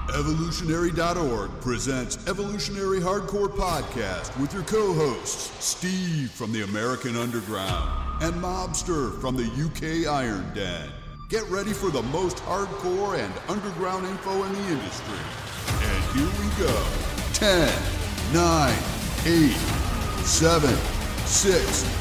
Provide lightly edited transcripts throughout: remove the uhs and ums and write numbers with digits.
Evolutionary.org presents Evolutionary Hardcore Podcast with your co-hosts, Steve from the American Underground and Mobster from the UK Iron Den. Get ready for the most hardcore and underground info in the industry. And here we go. 10, 9, 8, 7, 6,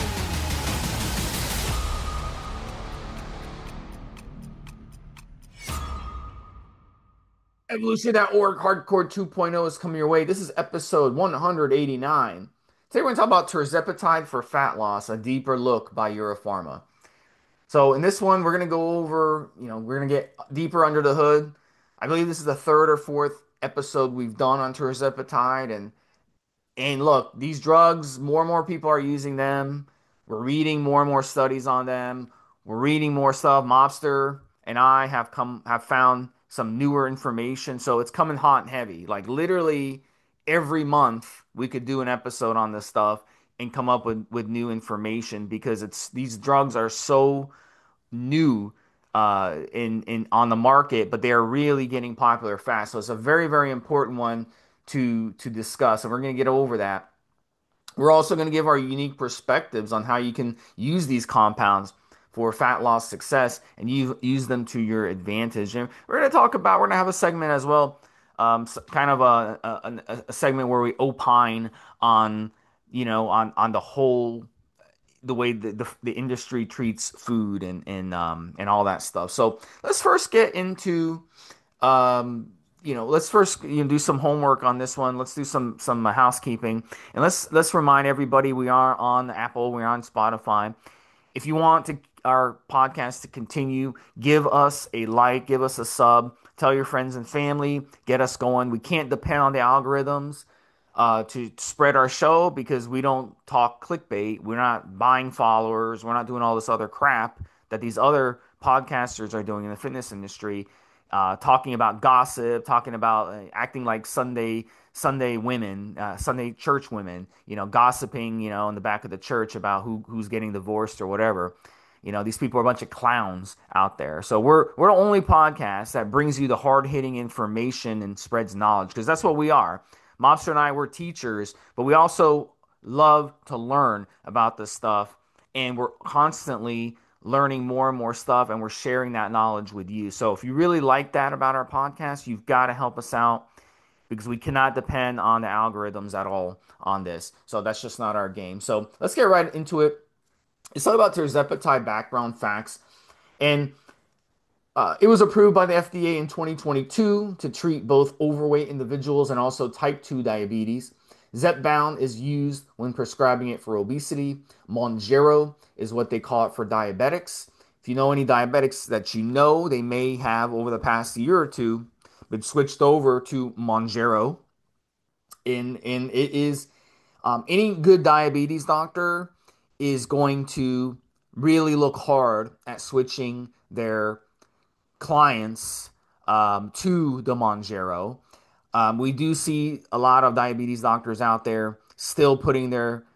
Evolution.org Hardcore 2.0 is coming your way. This is episode 189. Today we're going to talk about tirzepatide for fat loss, a deeper look by Europharma. So in this one, we're going to go over, we're going to get deeper under the hood. I believe this is the third or fourth episode we've done on tirzepatide. And look, these drugs, more and more people are using them. We're reading more and more studies on them. We're reading more stuff. Mobster and I have found some newer information. So it's coming hot and heavy. Like literally every month we could do an episode on this stuff and come up with new information because these drugs are so new in on the market, but they are really getting popular fast. So it's a very, very important one to discuss, and we're going to get over that. We're also going to give our unique perspectives on how you can use these compounds for fat loss success and use them to your advantage. And we're going to we're going to have a segment as well, kind of a segment where we opine on, on the whole, the way the industry treats food and all that stuff. So let's first get into let's first do some homework on this one. Let's do some housekeeping, and let's remind everybody we are on Apple, we're on Spotify. If you want our podcast to continue, give us a like, give us a sub, tell your friends and family, get us going. We can't depend on the algorithms to spread our show because we don't talk clickbait. We're not buying followers. We're not doing all this other crap that these other podcasters are doing in the fitness industry, talking about gossip, talking about acting like Sunday women, Sunday church women, gossiping, in the back of the church about who's getting divorced or whatever. These people are a bunch of clowns out there. So we're the only podcast that brings you the hard-hitting information and spreads knowledge, because that's what we are. Mobster and I, we're teachers, but we also love to learn about this stuff, and we're constantly learning more and more stuff, and we're sharing that knowledge with you. So if you really like that about our podcast, you've got to help us out, because we cannot depend on the algorithms at all on this. So that's just not our game. So let's get right into it. It's all about tirzepatide background facts. And it was approved by the FDA in 2022 to treat both overweight individuals and also type 2 diabetes. Zepbound is used when prescribing it for obesity. Mounjaro is what they call it for diabetics. If you know any diabetics that they may have over the past year or two been switched over to Mounjaro. And it is any good diabetes doctor is going to really look hard at switching their clients to the Mounjaro. We do see a lot of diabetes doctors out there still putting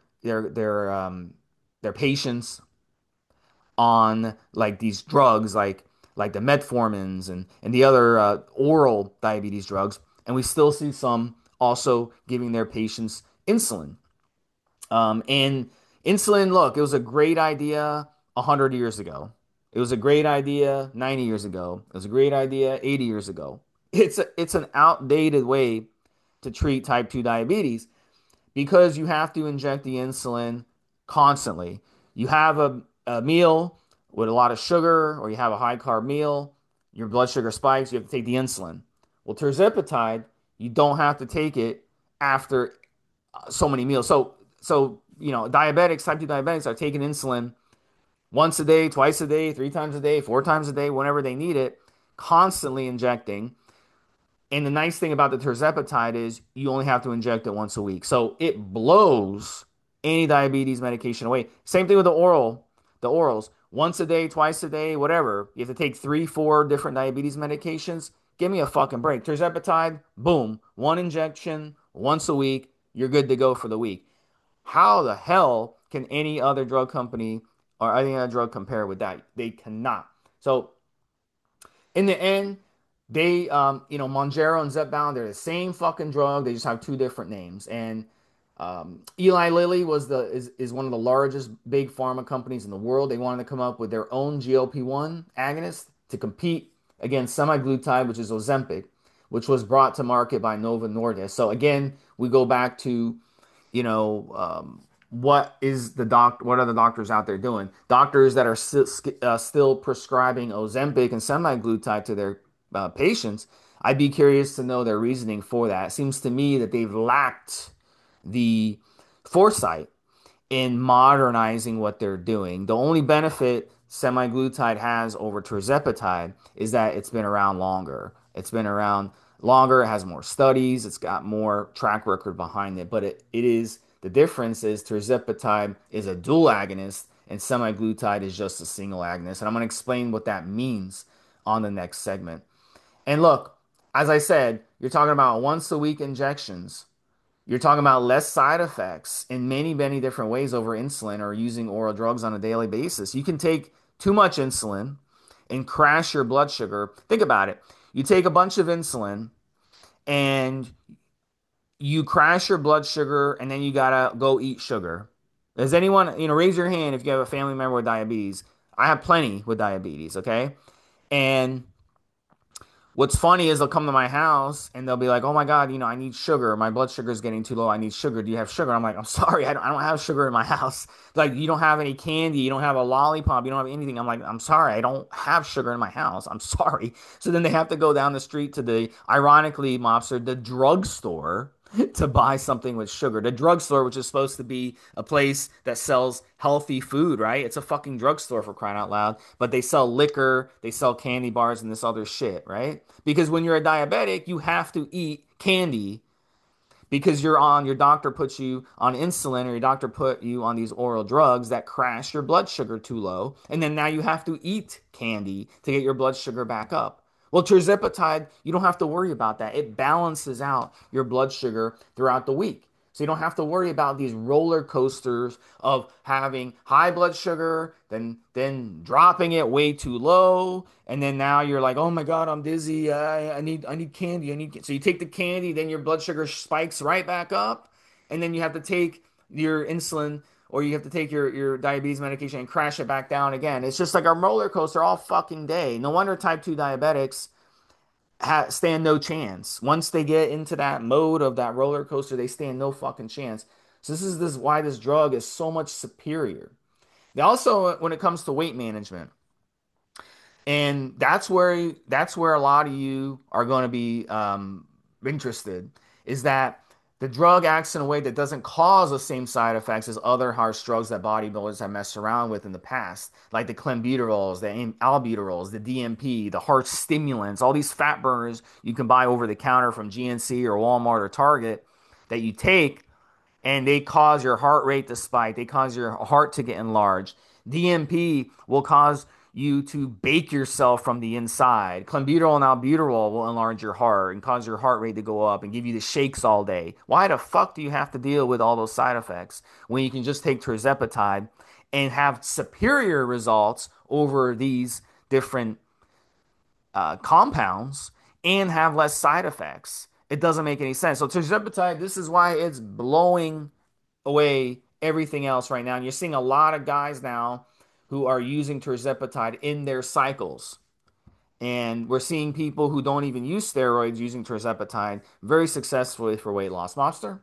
their patients on like these drugs, like the metformins and the other oral diabetes drugs, and we still see some also giving their patients insulin. And insulin, look, it was a great idea 100 years ago. It was a great idea 90 years ago. It was a great idea 80 years ago. It's an outdated way to treat type 2 diabetes because you have to inject the insulin constantly. You have a meal with a lot of sugar, or you have a high carb meal, your blood sugar spikes, you have to take the insulin. Well, tirzepatide, you don't have to take it after so many meals. So diabetics, type 2 diabetics are taking insulin once a day, twice a day, 3 times a day, 4 times a day, whenever they need it, constantly injecting. And the nice thing about the tirzepatide is you only have to inject it once a week. So it blows any diabetes medication away. Same thing with the orals. Once a day, twice a day, whatever. You have to take 3, 4 different diabetes medications. Give me a fucking break. Tirzepatide, boom, one injection once a week. You're good to go for the week. How the hell can any other drug company or any other drug compare with that? They cannot. So in the end, They, Monjaro and Zepbound, they're the same fucking drug. They just have two different names. And Eli Lilly is one of the largest big pharma companies in the world. They wanted to come up with their own GLP-1 agonist to compete against semaglutide, which is Ozempic, which was brought to market by Novo Nordisk. So again, we go back to, you know, what are the doctors out there doing? Doctors that are still prescribing Ozempic and semaglutide to their patients. I'd be curious to know their reasoning for that. It seems to me that they've lacked the foresight in modernizing what they're doing. The only benefit semaglutide has over tirzepatide is that it's been around longer. It's been around longer, it has more studies, it's got more track record behind it. But it is the difference is tirzepatide is a dual agonist and semaglutide is just a single agonist. And I'm going to explain what that means on the next segment. And look, as I said, you're talking about once a week injections. You're talking about less side effects in many, many different ways over insulin or using oral drugs on a daily basis. You can take too much insulin and crash your blood sugar. Think about it. You take a bunch of insulin and you crash your blood sugar and then you gotta go eat sugar. Does anyone, raise your hand if you have a family member with diabetes? I have plenty with diabetes, okay? And what's funny is they'll come to my house and they'll be like, "Oh my God, I need sugar. My blood sugar is getting too low. I need sugar. Do you have sugar?" I'm like, "I'm sorry, I don't have sugar in my house. Like, you don't have any candy, you don't have a lollipop, you don't have anything." I'm like, "I'm sorry, I don't have sugar in my house. I'm sorry." So then they have to go down the street to ironically, mobster, the drugstore to buy something with sugar. The drugstore, which is supposed to be a place that sells healthy food, right? It's a fucking drugstore for crying out loud. But they sell liquor, they sell candy bars, and this other shit, right? Because when you're a diabetic, you have to eat candy because your doctor puts you on insulin or your doctor put you on these oral drugs that crash your blood sugar too low. And then now you have to eat candy to get your blood sugar back up. Well, tirzepatide, you don't have to worry about that. It balances out your blood sugar throughout the week. So you don't have to worry about these roller coasters of having high blood sugar, then dropping it way too low, and then now you're like, "Oh my God, I'm dizzy. I need candy. I need." So you take the candy, then your blood sugar spikes right back up, and then you have to take your insulin or you have to take your diabetes medication and crash it back down again. It's just like a roller coaster all fucking day. No wonder type 2 diabetics stand no chance. Once they get into that mode of that roller coaster, they stand no fucking chance. So this why this drug is so much superior. They also, when it comes to weight management, and that's where a lot of you are going to be interested, is that the drug acts in a way that doesn't cause the same side effects as other harsh drugs that bodybuilders have messed around with in the past, like the clenbuterols, the albuterols, the DMP, the heart stimulants, all these fat burners you can buy over the counter from GNC or Walmart or Target that you take and they cause your heart rate to spike. They cause your heart to get enlarged. DMP will cause you to bake yourself from the inside. Clenbuterol and albuterol will enlarge your heart and cause your heart rate to go up and give you the shakes all day. Why the fuck do you have to deal with all those side effects when you can just take tirzepatide and have superior results over these different compounds and have less side effects? It doesn't make any sense. So tirzepatide, this is why it's blowing away everything else right now. And you're seeing a lot of guys now who are using tirzepatide in their cycles. And we're seeing people who don't even use steroids using tirzepatide very successfully for weight loss. Monster,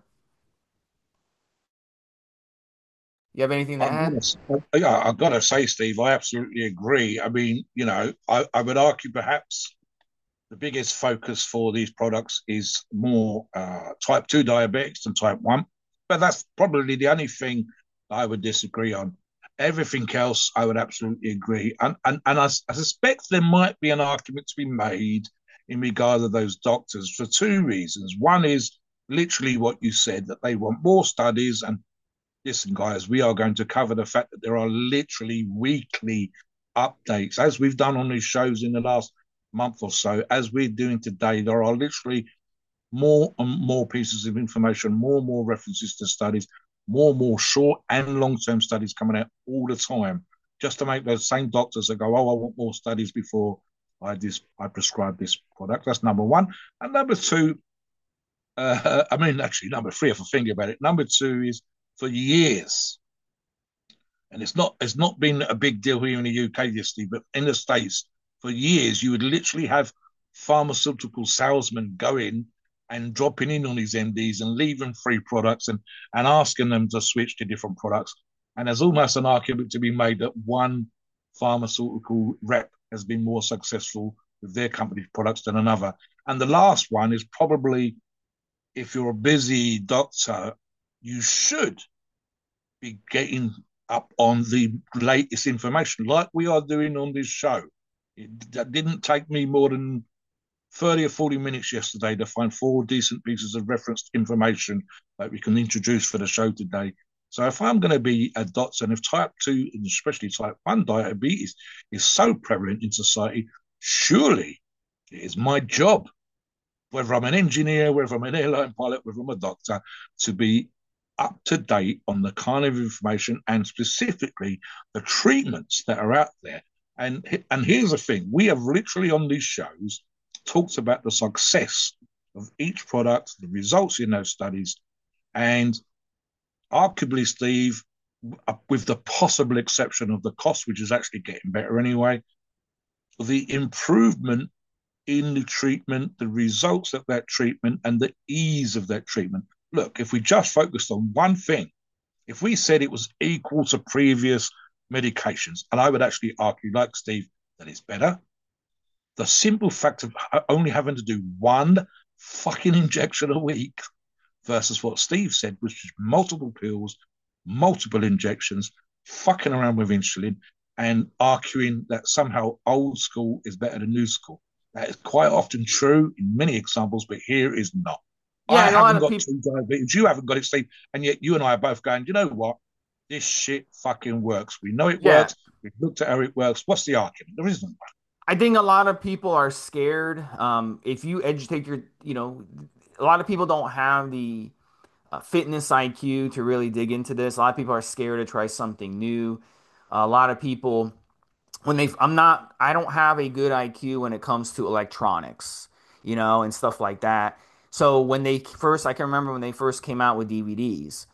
you have anything to add? Yeah, I've got to say, Steve, I absolutely agree. I mean, I would argue perhaps the biggest focus for these products is more type 2 diabetics than type 1. But that's probably the only thing I would disagree on. Everything else, I would absolutely agree. And I suspect there might be an argument to be made in regard to those doctors for two reasons. One is literally what you said, that they want more studies. And listen, guys, we are going to cover the fact that there are literally weekly updates, as we've done on these shows in the last month or so, as we're doing today. There are literally more and more pieces of information, more and more references to studies, more and more short and long-term studies coming out all the time, just to make those same doctors that go, "Oh, I want more studies," before I prescribe this product. That's number one. And number two, I mean, actually, number three, if I think about it, number two is for years, and it's not been a big deal here in the UK, this Steve, but in the States, for years, you would literally have pharmaceutical salesmen go in and dropping in on these MDs and leaving free products and asking them to switch to different products. And there's almost an argument to be made that one pharmaceutical rep has been more successful with their company's products than another. And the last one is probably, if you're a busy doctor, you should be getting up on the latest information, like we are doing on this show. That didn't take me more than 30 or 40 minutes yesterday to find 4 decent pieces of referenced information that we can introduce for the show today. So if I'm going to be a doctor, and if type 2, and especially type 1 diabetes is so prevalent in society, surely it is my job, whether I'm an engineer, whether I'm an airline pilot, whether I'm a doctor, to be up to date on the kind of information and specifically the treatments that are out there. And here's the thing, we have literally on these shows talked about the success of each product, the results in those studies, and arguably, Steve, with the possible exception of the cost, which is actually getting better anyway, the improvement in the treatment, the results of that treatment, and the ease of that treatment. Look, if we just focused on one thing, if we said it was equal to previous medications, and I would actually argue, like Steve, that it's better, the simple fact of only having to do one fucking injection a week versus what Steve said, which is multiple pills, multiple injections, fucking around with insulin, and arguing that somehow old school is better than new school. That is quite often true in many examples, but here is not. Yeah, I haven't got people... 2 diabetes. You haven't got it, Steve. And yet you and I are both going, you know what? This shit fucking works. We know it works. We've looked at how it works. What's the argument? There isn't one. I think a lot of people are scared. If you educate a lot of people don't have the fitness IQ to really dig into this. A lot of people are scared to try something new. A lot of people, I don't have a good IQ when it comes to electronics, and stuff like that. So I can remember when they first came out with DVDs.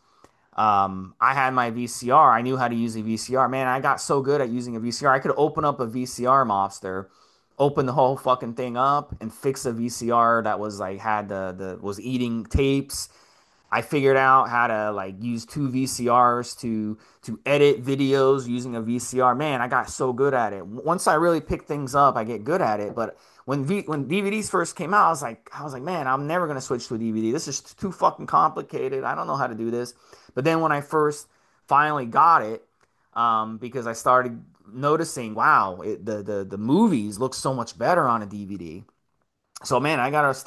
I had my VCR. I knew how to use a VCR. Man, I got so good at using a VCR. I could open up a VCR Mobster, open the whole fucking thing up, and fix a VCR that was like had was eating tapes. I figured out how to like use 2 VCRs to edit videos using a VCR. Man, I got so good at it. Once I really pick things up, I get good at it. But when DVDs first came out, I was like, man, I'm never gonna switch to a DVD. This is too fucking complicated. I don't know how to do this. But then when I first finally got it, because I started noticing, wow, the movies look so much better on a DVD. So man,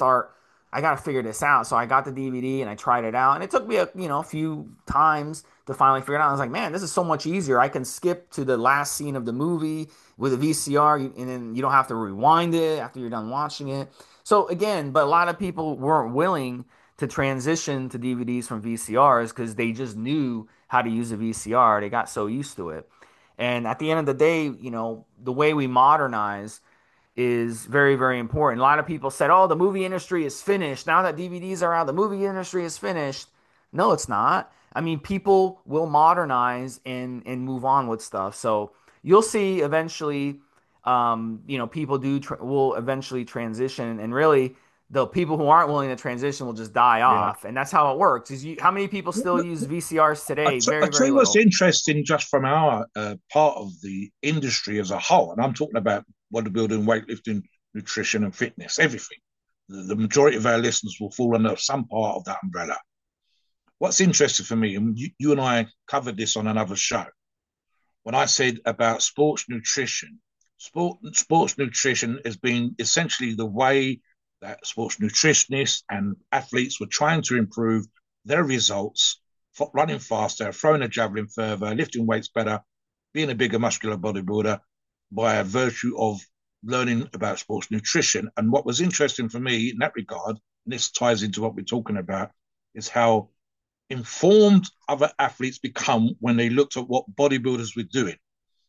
I gotta figure this out. So I got the DVD and I tried it out, and it took me a few times to finally figure it out. I was like, man, this is so much easier. I can skip to the last scene of the movie with a VCR, and then you don't have to rewind it after you're done watching it. So again, but a lot of people weren't willing to transition to DVDs from VCRs because they just knew how to use a VCR. They got so used to it. And at the end of the day, the way we modernize is very, very important. A lot of people said, oh, the movie industry is finished. Now that DVDs are out, the movie industry is finished. No, it's not. I mean, people will modernize and move on with stuff. So you'll see eventually, people will eventually transition, and really the people who aren't willing to transition will just die off. And that's how it works. How many people still use VCRs today? Very, very little. What's interesting just from our part of the industry as a whole, and I'm talking about bodybuilding, weightlifting, nutrition, and fitness, everything. The majority of our listeners will fall under some part of that umbrella. What's interesting for me, and you and I covered this on another show, when I said about sports nutrition, sports nutrition has been essentially the way that sports nutritionists and athletes were trying to improve their results, running faster, throwing a javelin further, lifting weights better, being a bigger muscular bodybuilder by a virtue of learning about sports nutrition. And what was interesting for me in that regard, and this ties into what we're talking about, is how informed other athletes become when they looked at what bodybuilders were doing.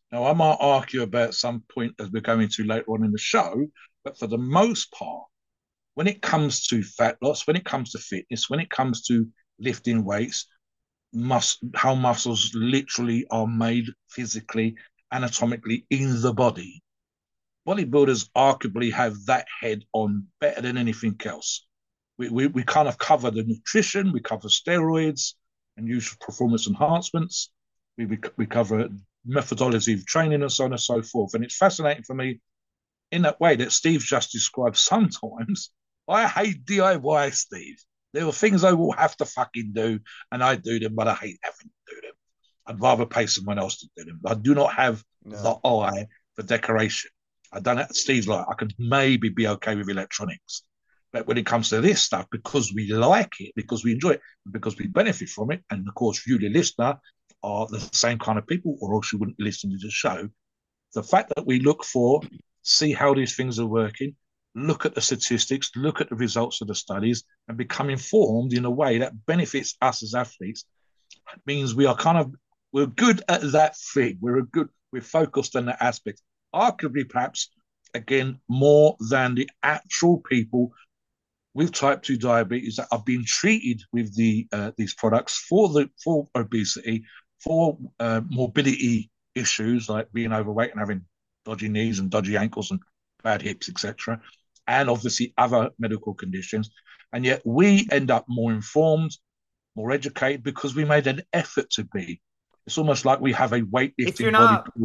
Now, I might argue about some point as we're going to later on in the show, but for the most part, when it comes to fat loss, when it comes to fitness, when it comes to lifting weights, how muscles literally are made physically, anatomically in the body, bodybuilders arguably have that head on better than anything else. We kind of cover the nutrition, we cover steroids and use of performance enhancements, we cover methodology of training and so on and so forth. And it's fascinating for me in that way that Steve's just described. Sometimes I hate DIY, Steve. There are things I will have to fucking do, and I do them, but I hate having to do them. I'd rather pay someone else to do them. I do not have the eye for decoration. I don't have, Steve's like, I could maybe be okay with electronics. But when it comes to this stuff, because we like it, because we enjoy it, because we benefit from it, and of course, you, the listener, are the same kind of people, or else you wouldn't listen to the show. The fact that we look for, see how these things are working, look at the statistics, look at the results of the studies, and become informed in a way that benefits us as athletes means we are kind of we're good at that thing. We're focused on that aspect. Arguably, perhaps again more than the actual people with type 2 diabetes that are being treated with these products for obesity, for morbidity issues like being overweight and having dodgy knees and dodgy ankles and bad hips, etc., and obviously other medical conditions. And yet we end up more informed, more educated because we made an effort to be. It's almost like we have a if you're weightlifting body. not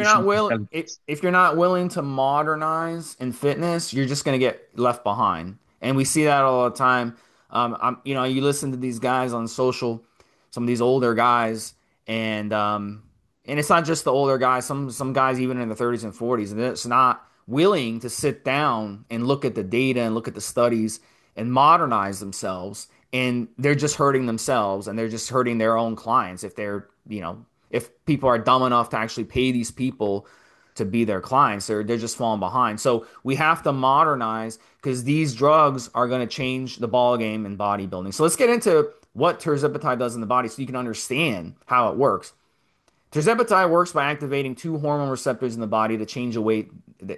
if you're not willing to modernize in fitness, you're just going to get left behind, and we see that all the time. You listen to these guys on social, some of these older guys, and it's not just the older guys. Some guys even in the 30s and 40s, and it's not willing to sit down and look at the data and look at the studies and modernize themselves, and they're just hurting themselves and they're just hurting their own clients if if people are dumb enough to actually pay these people to be their clients, they're just falling behind. So we have to modernize because these drugs are going to change the ball game in bodybuilding. So let's get into what tirzepatide does in the body so you can understand how it works. Tirzepatide works by activating two hormone receptors in the body to change the way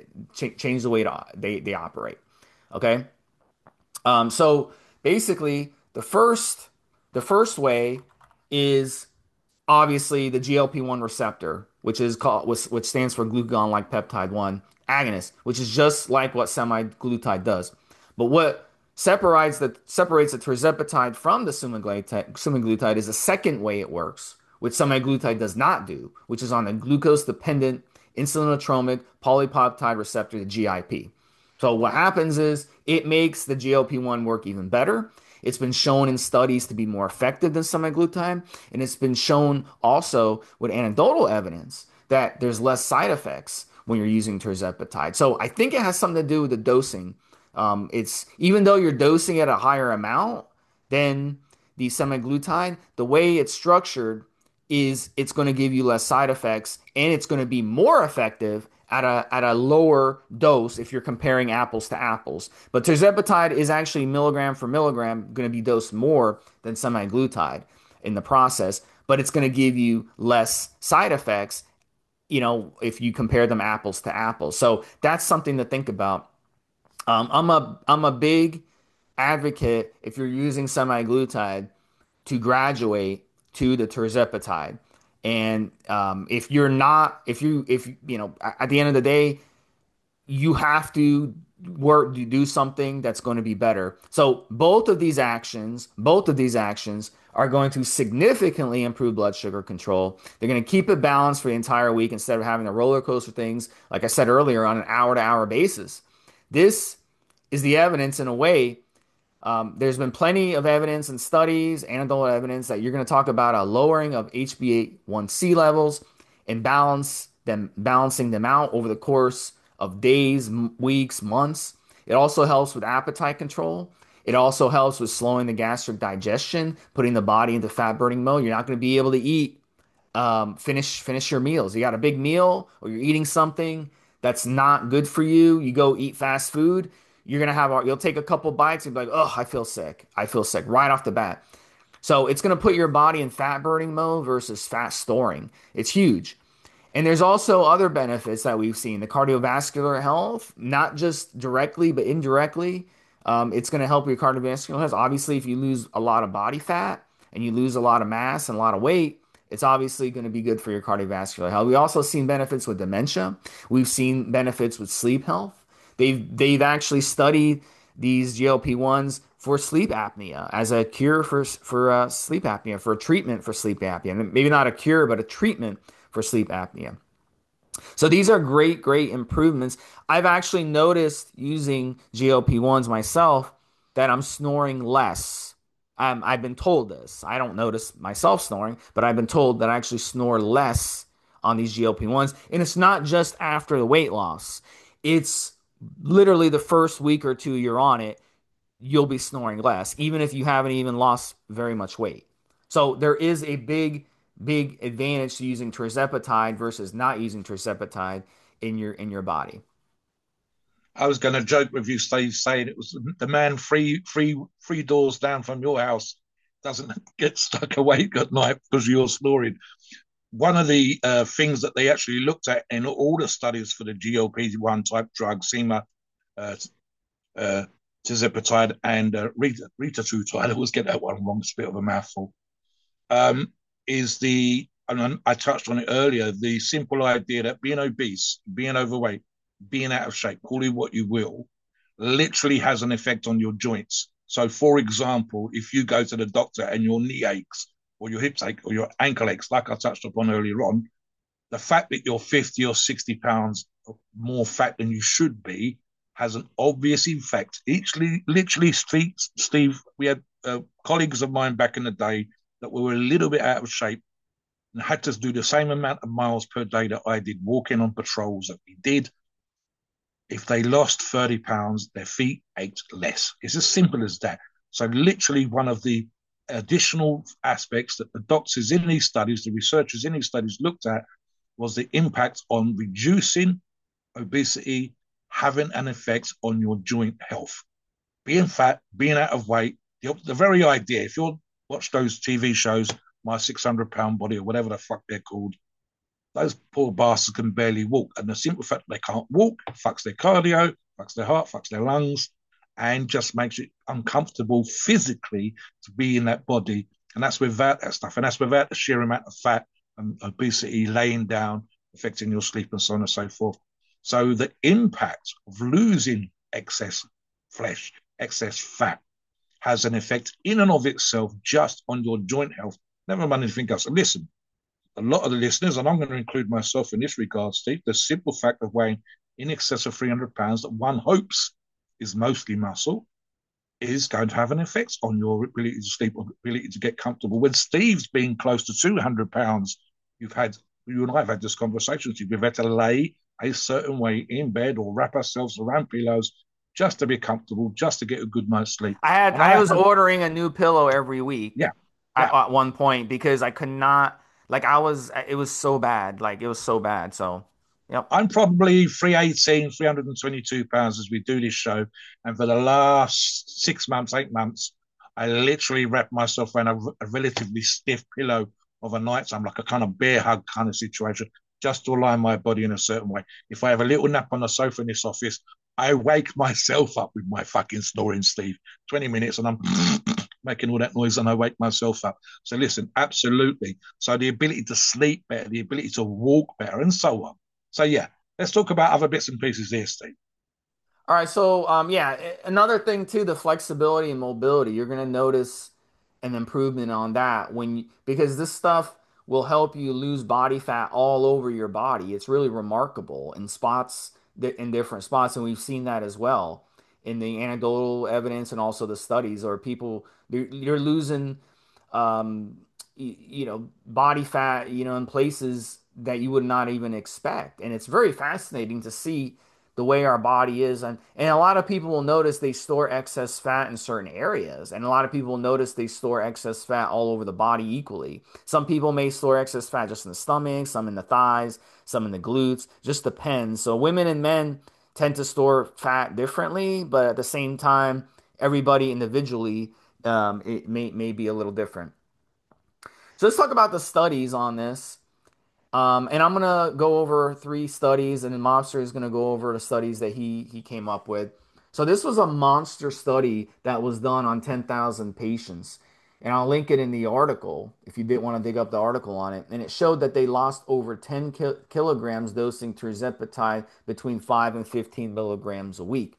they operate. Okay. So basically, the first way is obviously the GLP-1 receptor, which stands for glucagon-like peptide 1 agonist, which is just like what semaglutide does. But what separates the tirzepatide from the semaglutide is the second way it works, which semaglutide does not do, which is on the glucose-dependent insulinotropic polypeptide receptor, the GIP. So what happens is it makes the GLP-1 work even better. It's been shown in studies to be more effective than semaglutide, and it's been shown also with anecdotal evidence that there's less side effects when you're using tirzepatide. So I think it has something to do with the dosing. It's even though you're dosing at a higher amount than the semaglutide, the way it's structured is it's going to give you less side effects and it's going to be more effective at a lower dose if you're comparing apples to apples. But tirzepatide is actually milligram for milligram going to be dosed more than semaglutide in the process, but it's going to give you less side effects, if you compare them apples to apples. So that's something to think about. I'm a big advocate if you're using semaglutide to graduate to the tirzepatide. And if you're not, if at the end of the day, you have to work to do something that's going to be better. So both of these actions are going to significantly improve blood sugar control. They're going to keep it balanced for the entire week instead of having the roller coaster things, like I said earlier, on an hour to hour basis. This is the evidence in a way. There's been plenty of evidence and studies, anecdotal evidence that you're going to talk about a lowering of HbA1c levels and balancing them out over the course of days, weeks, months. It also helps with appetite control. It also helps with slowing the gastric digestion, putting the body into fat burning mode. You're not going to be able to eat, finish your meals. You got a big meal or you're eating something that's not good for you. You go eat fast food. You'll take a couple bites and be like, oh, I feel sick. I feel sick right off the bat. So it's going to put your body in fat burning mode versus fat storing. It's huge. And there's also other benefits that we've seen. The cardiovascular health, not just directly, but indirectly. It's going to help your cardiovascular health. Obviously, if you lose a lot of body fat and you lose a lot of mass and a lot of weight, it's obviously going to be good for your cardiovascular health. We also seen benefits with dementia. We've seen benefits with sleep health. They've actually studied these GLP-1s for sleep apnea as a cure for sleep apnea, for a treatment for sleep apnea. And maybe not a cure, but a treatment for sleep apnea. So these are great, great improvements. I've actually noticed using GLP-1s myself that I'm snoring less. I've been told this. I don't notice myself snoring, but I've been told that I actually snore less on these GLP-1s. And it's not just after the weight loss. It's literally the first week or two you're on it, you'll be snoring less, even if you haven't even lost very much weight. So there is a big, big advantage to using tirzepatide versus not using tirzepatide in your body. I was going to joke with you, Steve, saying it was the man three doors down from your house doesn't get stuck awake at night because you're snoring. One of the things that they actually looked at in all the studies for the GLP-1 type drug, SEMA, uh, uh, tirzepatide, and retatrutide, I always get that one wrong, it's a bit of a mouthful, um, is and I touched on it earlier, the simple idea that being obese, being overweight, being out of shape, call it what you will, literally has an effect on your joints. So, for example, if you go to the doctor and your knee aches, or your hips ache, or your ankle aches, like I touched upon earlier on, the fact that you're 50 or 60 pounds more fat than you should be has an obvious effect. Literally, Steve, we had colleagues of mine back in the day that were a little bit out of shape and had to do the same amount of miles per day that I did, walking on patrols that we did. If they lost 30 pounds, their feet ached less. It's as simple as that. So, literally, one of the additional aspects that the doctors in these studies, the researchers in these studies looked at was the impact on reducing obesity, having an effect on your joint health. Being fat, being out of weight, the very idea, if you watch those TV shows, My 600 Pound Body or whatever the fuck they're called, those poor bastards can barely walk. And the simple fact that they can't walk fucks their cardio, fucks their heart, fucks their lungs, and just makes it uncomfortable physically to be in that body. And that's without that stuff. And that's without the sheer amount of fat and obesity laying down, affecting your sleep and so on and so forth. So the impact of losing excess flesh, excess fat, has an effect in and of itself just on your joint health, never mind anything else. And listen, a lot of the listeners, and I'm going to include myself in this regard, Steve, the simple fact of weighing in excess of 300 pounds that one hopes is mostly muscle is going to have an effect on your ability to sleep, or ability to get comfortable. When Steve's been close to 200 pounds, you and I have had this conversation, Steve, we've had to lay a certain way in bed or wrap ourselves around pillows just to be comfortable, just to get a good night's sleep. And I was ordering a new pillow every week yeah, yeah. at one point because I could not, like, it was so bad. Like, it was so bad. So, yep. I'm probably 318, 322 pounds as we do this show. And for the last 6 months, 8 months, I literally wrapped myself around a relatively stiff pillow of a night. So I'm like a kind of bear hug kind of situation, just to align my body in a certain way. If I have a little nap on the sofa in this office, I wake myself up with my fucking snoring, Steve. 20 minutes and I'm making all that noise and I wake myself up. So listen, absolutely. So the ability to sleep better, the ability to walk better, and so on. So yeah, let's talk about other bits and pieces here, Steve. All right, so yeah, another thing too, the flexibility and mobility. You're gonna notice an improvement on that because this stuff will help you lose body fat all over your body. It's really remarkable in spots in different spots, and we've seen that as well in the anecdotal evidence and also the studies. Or people you're losing, body fat, in places that you would not even expect, and it's very fascinating to see the way our body is. And a lot of people will notice they store excess fat in certain areas. And a lot of people will notice they store excess fat all over the body equally. Some people may store excess fat just in the stomach, some in the thighs, some in the glutes, just depends. So women and men tend to store fat differently, but at the same time, everybody individually, it may be a little different. So let's talk about the studies on this. And I'm gonna go over three studies, and then Monster is gonna go over the studies that he came up with. So this was a monster study that was done on 10,000 patients, and I'll link it in the article if you did want to dig up the article on it. And it showed that they lost over 10 kilograms dosing tirzepatide between 5 and 15 milligrams a week.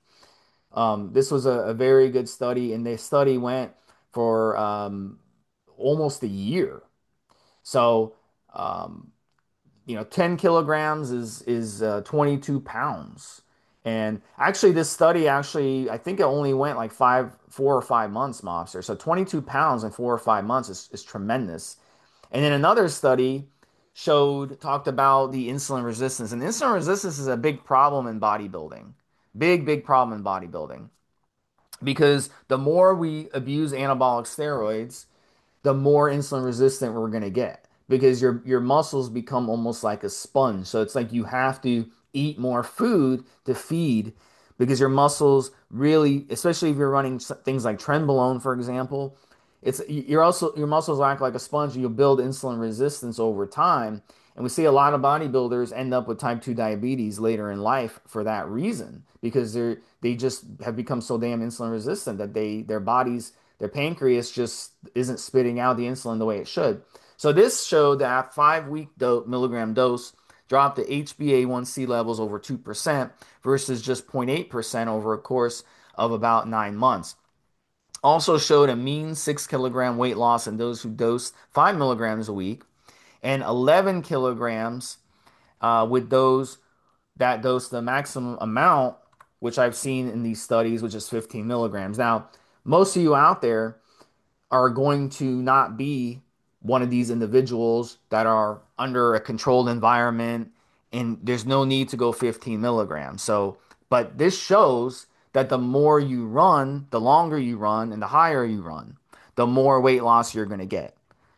This was a very good study, and the study went for almost a year. So. Um, 10 kilograms is 22 pounds. And actually, this study actually, I think it only went like 4 or 5 months, Mobster. So 22 pounds in 4 or 5 months is tremendous. And then another study talked about the insulin resistance. And insulin resistance is a big problem in bodybuilding. Big problem in bodybuilding. Because the more we abuse anabolic steroids, the more insulin resistant we're going to get because your muscles become almost like a sponge. So it's like you have to eat more food to feed because your muscles really, especially if you're running things like trenbolone, for example, your muscles act like a sponge and you'll build insulin resistance over time. And we see a lot of bodybuilders end up with type 2 diabetes later in life for that reason because they just have become so damn insulin resistant that their pancreas just isn't spitting out the insulin the way it should. So this showed that 5 week milligram dose dropped the HbA1c levels over 2% versus just 0.8% over a course of about 9 months. Also showed a mean 6 kilogram weight loss in those who dosed 5 milligrams a week and 11 kilograms with those that dose the maximum amount, which I've seen in these studies, which is 15 milligrams. Now, most of you out there are going to not be one of these individuals that are under a controlled environment and there's no need to go 15 milligrams. So, but this shows that the more you run, the longer you run, and the higher you run, the more weight loss you're going to get.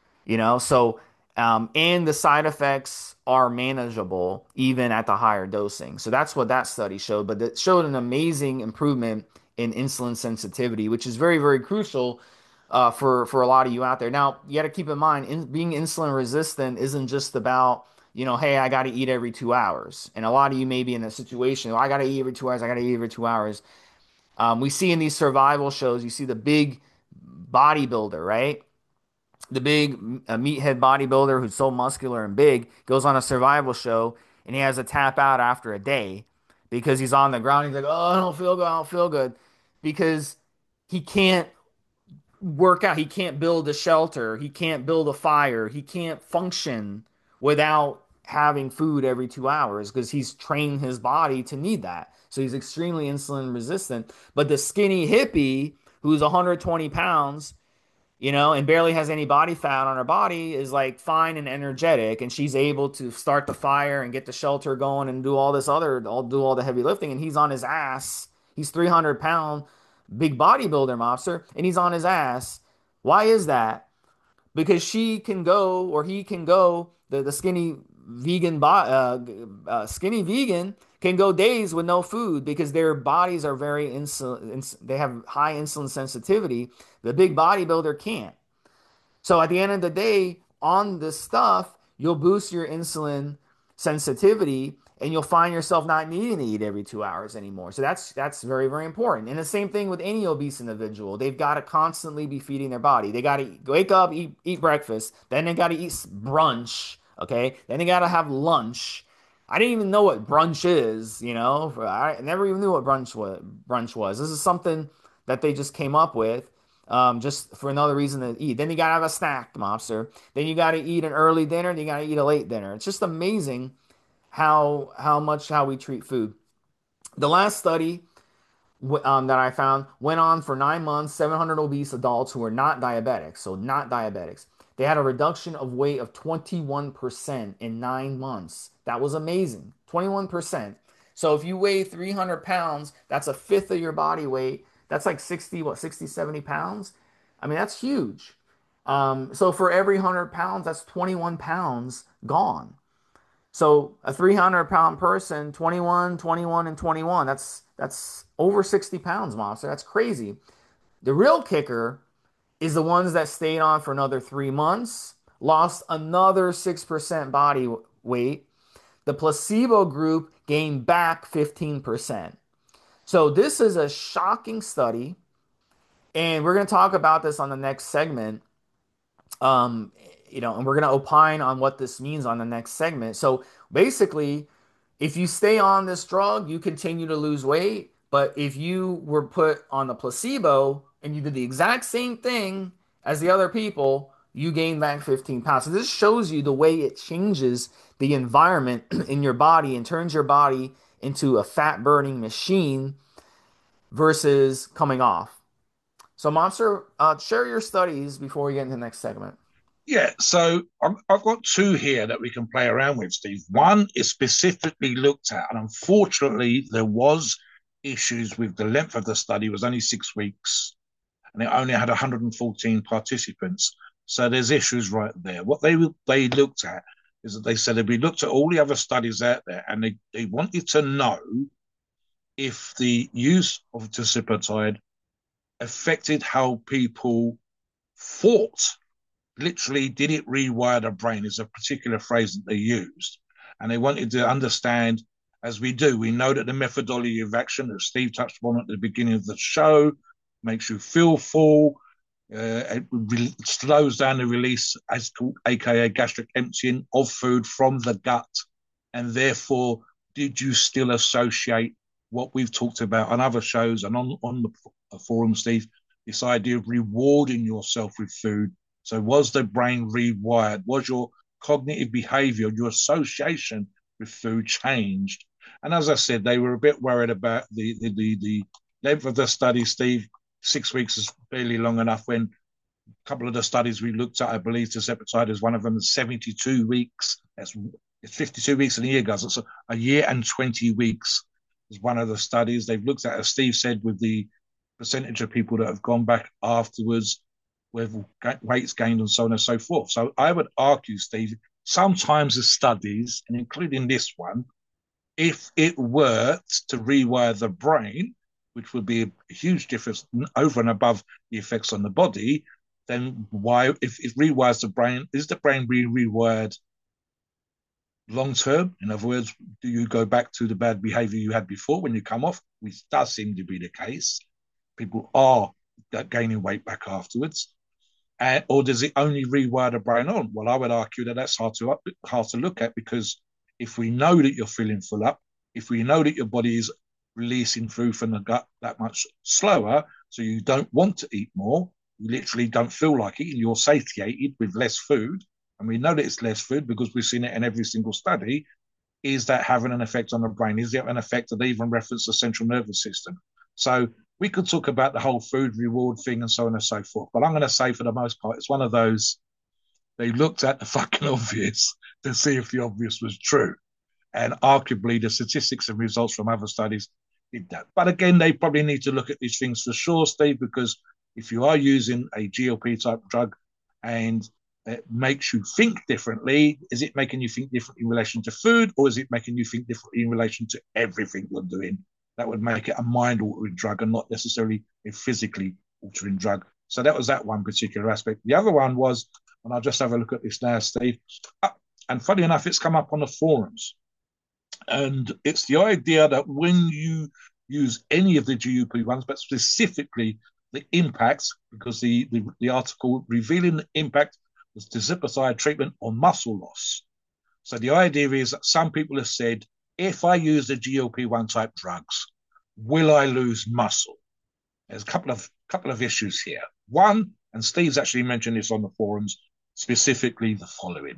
And the side effects are manageable even at the higher dosing. So that's what that study showed. But it showed an amazing improvement in insulin sensitivity, which is very, very crucial for a lot of you out there. Now, you got to keep in mind, being insulin resistant isn't just about, hey, I got to eat every 2 hours. And a lot of you may be in a situation, I got to eat every 2 hours, I got to eat every 2 hours. We see in these survival shows, you see the big bodybuilder, right? The big meathead bodybuilder who's so muscular and big goes on a survival show and he has to tap out after a day because he's on the ground. He's like, oh, I don't feel good. I don't feel good because he can't work out. He can't build a shelter. He can't build a fire. He can't function without having food every 2 hours because he's trained his body to need that. So he's extremely insulin resistant. But the skinny hippie who's 120 pounds, and barely has any body fat on her body is like fine and energetic, and she's able to start the fire and get the shelter going and do all do all the heavy lifting, and he's on his ass. He's 300-pound big bodybuilder mobster, and he's on his ass. Why is that? Because she can go or he can go, the skinny vegan can go days with no food because their bodies are very insulin, they have high insulin sensitivity. The big bodybuilder can't. So at the end of the day, on this stuff, you'll boost your insulin sensitivity and you'll find yourself not needing to eat every 2 hours anymore. So that's very, very important. And the same thing with any obese individual. They've got to constantly be feeding their body. They got to wake up, eat breakfast, then they got to eat brunch, okay? Then they got to have lunch. I didn't even know what brunch is, I never even knew what brunch was. This is something that they just came up with. Just for another reason to eat. Then you gotta have a snack, mobster. Then you gotta eat an early dinner. Then you gotta eat a late dinner. It's just amazing how we treat food. The last study that I found went on for 9 months. 700 obese adults who were not diabetics, so not diabetics. They had a reduction of weight of 21% in 9 months. That was amazing. 21%. So if you weigh 300 pounds, that's a fifth of your body weight. That's like 60, 70 pounds. I mean, that's huge. So for every 100 pounds, that's 21 pounds gone. So a 300-pound person, 21, 21, and 21, that's over 60 pounds, monster. That's crazy. The real kicker is the ones that stayed on for another 3 months, lost another 6% body weight. The placebo group gained back 15%. So this is a shocking study, and we're going to talk about this on the next segment. Um, and we're going to opine on what this means on the next segment. So basically, if you stay on this drug, you continue to lose weight. But if you were put on the placebo and you did the exact same thing as the other people, you gain back 15 pounds. So this shows you the way it changes the environment in your body and turns your body into a fat burning machine versus coming off. So, Monster, share your studies before we get into the next segment. Yeah, so I've got two here that we can play around with, Steve. One is specifically looked at, and unfortunately, there was issues with the length of the study. It was only 6 weeks, and it only had 114 participants. So there's issues right there. What they looked at is that they said that we looked at all the other studies out there, and they wanted to know if the use of tirzepatide affected how people thought. Literally, did it rewire the brain is a particular phrase that they used. And they wanted to understand, as we do, we know that the methodology of action that Steve touched on at the beginning of the show makes you feel full, it slows down the release, as called, aka gastric emptying of food from the gut. And therefore, did you still associate what we've talked about on other shows and on the forum, Steve, this idea of rewarding yourself with food? So was the brain rewired? Was your cognitive behavior, your association with food changed? And as I said, they were a bit worried about the length of the study, Steve. 6 weeks is fairly long enough when a couple of the studies we looked at, I believe tirzepatide is one of them, 72 weeks. It's 52 weeks in a year, guys. It's a year and 20 weeks is one of the studies. They've looked at, as Steve said, with the percentage of people that have gone back afterwards, with weights gained and so on and so forth. So I would argue, Steve, sometimes the studies, and including this one, if it worked to rewire the brain, which would be a huge difference over and above the effects on the body, then why, if it rewires the brain, is the brain being rewired long term? In other words, do you go back to the bad behavior you had before when you come off, which does seem to be the case? People are gaining weight back afterwards. Or does it only rewire the brain on? Well, I would argue that that's hard to look at, because if we know that you're filling full up, if we know that your body is releasing food from the gut that much slower, so you don't want to eat more, you literally don't feel like eating, you're satiated with less food, and we know that it's less food because we've seen it in every single study, is that having an effect on the brain? Is there an effect that even reference the central nervous system? So we could talk about the whole food reward thing and so on and so forth. But I'm going to say, for the most part, it's one of those, they looked at the fucking obvious to see if the obvious was true. And arguably, the statistics and results from other studies did that. But again, they probably need to look at these things for sure, Steve, because if you are using a GLP type drug and it makes you think differently, is it making you think differently in relation to food, or is it making you think differently in relation to everything you're doing? That would make it a mind-altering drug and not necessarily a physically altering drug. So that was that one particular aspect. The other one was, and I'll just have a look at this now, Steve, and funny enough, it's come up on the forums. And it's the idea that when you use any of the GLP ones, but specifically the impact, because the article revealing the impact was tirzepatide treatment on muscle loss. So the idea is that some people have said, if I use the GLP-1 type drugs, will I lose muscle? There's a couple of issues here. One, and Steve's actually mentioned this on the forums, specifically the following.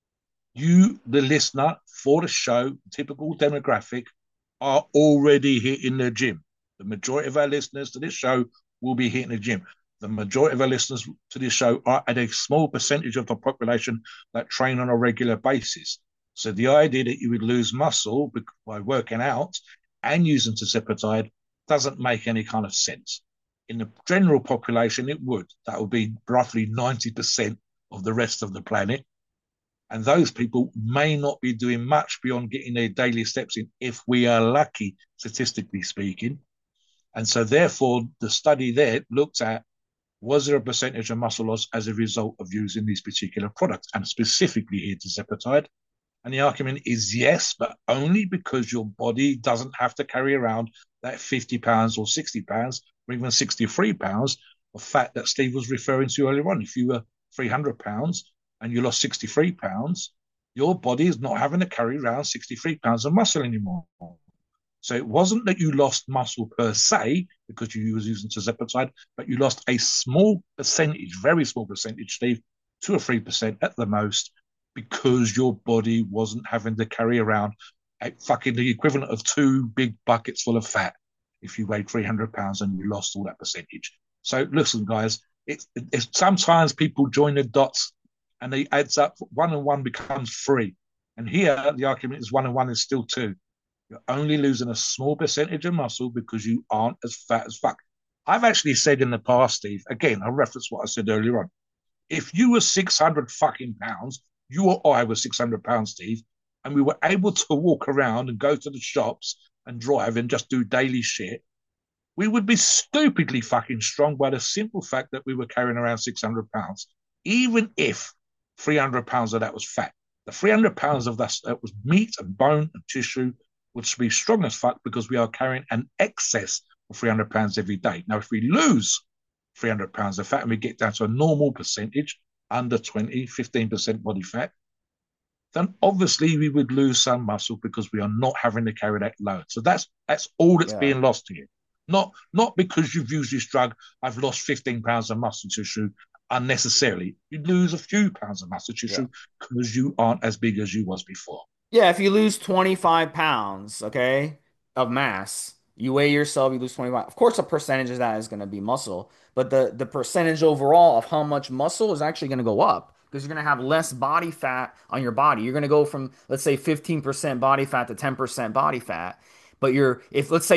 You, the listener for the show, typical demographic, are already hitting the gym. The majority of our listeners to this show will be hitting the gym. The majority of our listeners to this show are at a small percentage of the population that train on a regular basis. So the idea that you would lose muscle by working out and using tirzepatide doesn't make any kind of sense. In the general population, it would. That would be roughly 90% of the rest of the planet. And those people may not be doing much beyond getting their daily steps in, if we are lucky, statistically speaking. And so therefore, the study there looked at, was there a percentage of muscle loss as a result of using these particular products, and specifically here tirzepatide? And the argument is yes, but only because your body doesn't have to carry around that 50 pounds or 60 pounds or even 63 pounds of fat that Steve was referring to earlier on. If you were 300 pounds and you lost 63 pounds, your body is not having to carry around 63 pounds of muscle anymore. So it wasn't that you lost muscle per se because you was using tirzepatide, but you lost a small percentage, very small percentage, Steve, 2 or 3% at the most, because your body wasn't having to carry around fucking the equivalent of 2 big buckets full of fat if you weighed 300 pounds and you lost all that percentage. So listen, guys, it's sometimes people join the dots and they adds up. 1 and 1 becomes 3, and here the argument is 1 and 1 is still 2. You're only losing a small percentage of muscle because you aren't as fat as fuck. I've actually said in the past, Steve, again, I reference what I said earlier on. If you were 600 fucking pounds, you or I were 600 pounds, Steve, and we were able to walk around and go to the shops and drive and just do daily shit, we would be stupidly fucking strong by the simple fact that we were carrying around 600 pounds, even if 300 pounds of that was fat. The 300 pounds of that was meat and bone and tissue would be strong as fuck because we are carrying an excess of 300 pounds every day. Now, if we lose 300 pounds of fat and we get down to a normal percentage, under 20, 15% body fat, then obviously we would lose some muscle because we are not having to carry that load. So that's all that's Yeah. being lost here. Not because you've used this drug, I've lost 15 pounds of muscle tissue unnecessarily. You lose a few pounds of muscle tissue because you aren't as big as you was before. Yeah, if you lose 25 pounds, okay, of mass, you weigh yourself, you lose 25. Of course, a percentage of that is going to be muscle, but the percentage overall of how much muscle is actually going to go up because you're going to have less body fat on your body. You're going to go from, let's say, 15% body fat to 10% body fat. But if let's say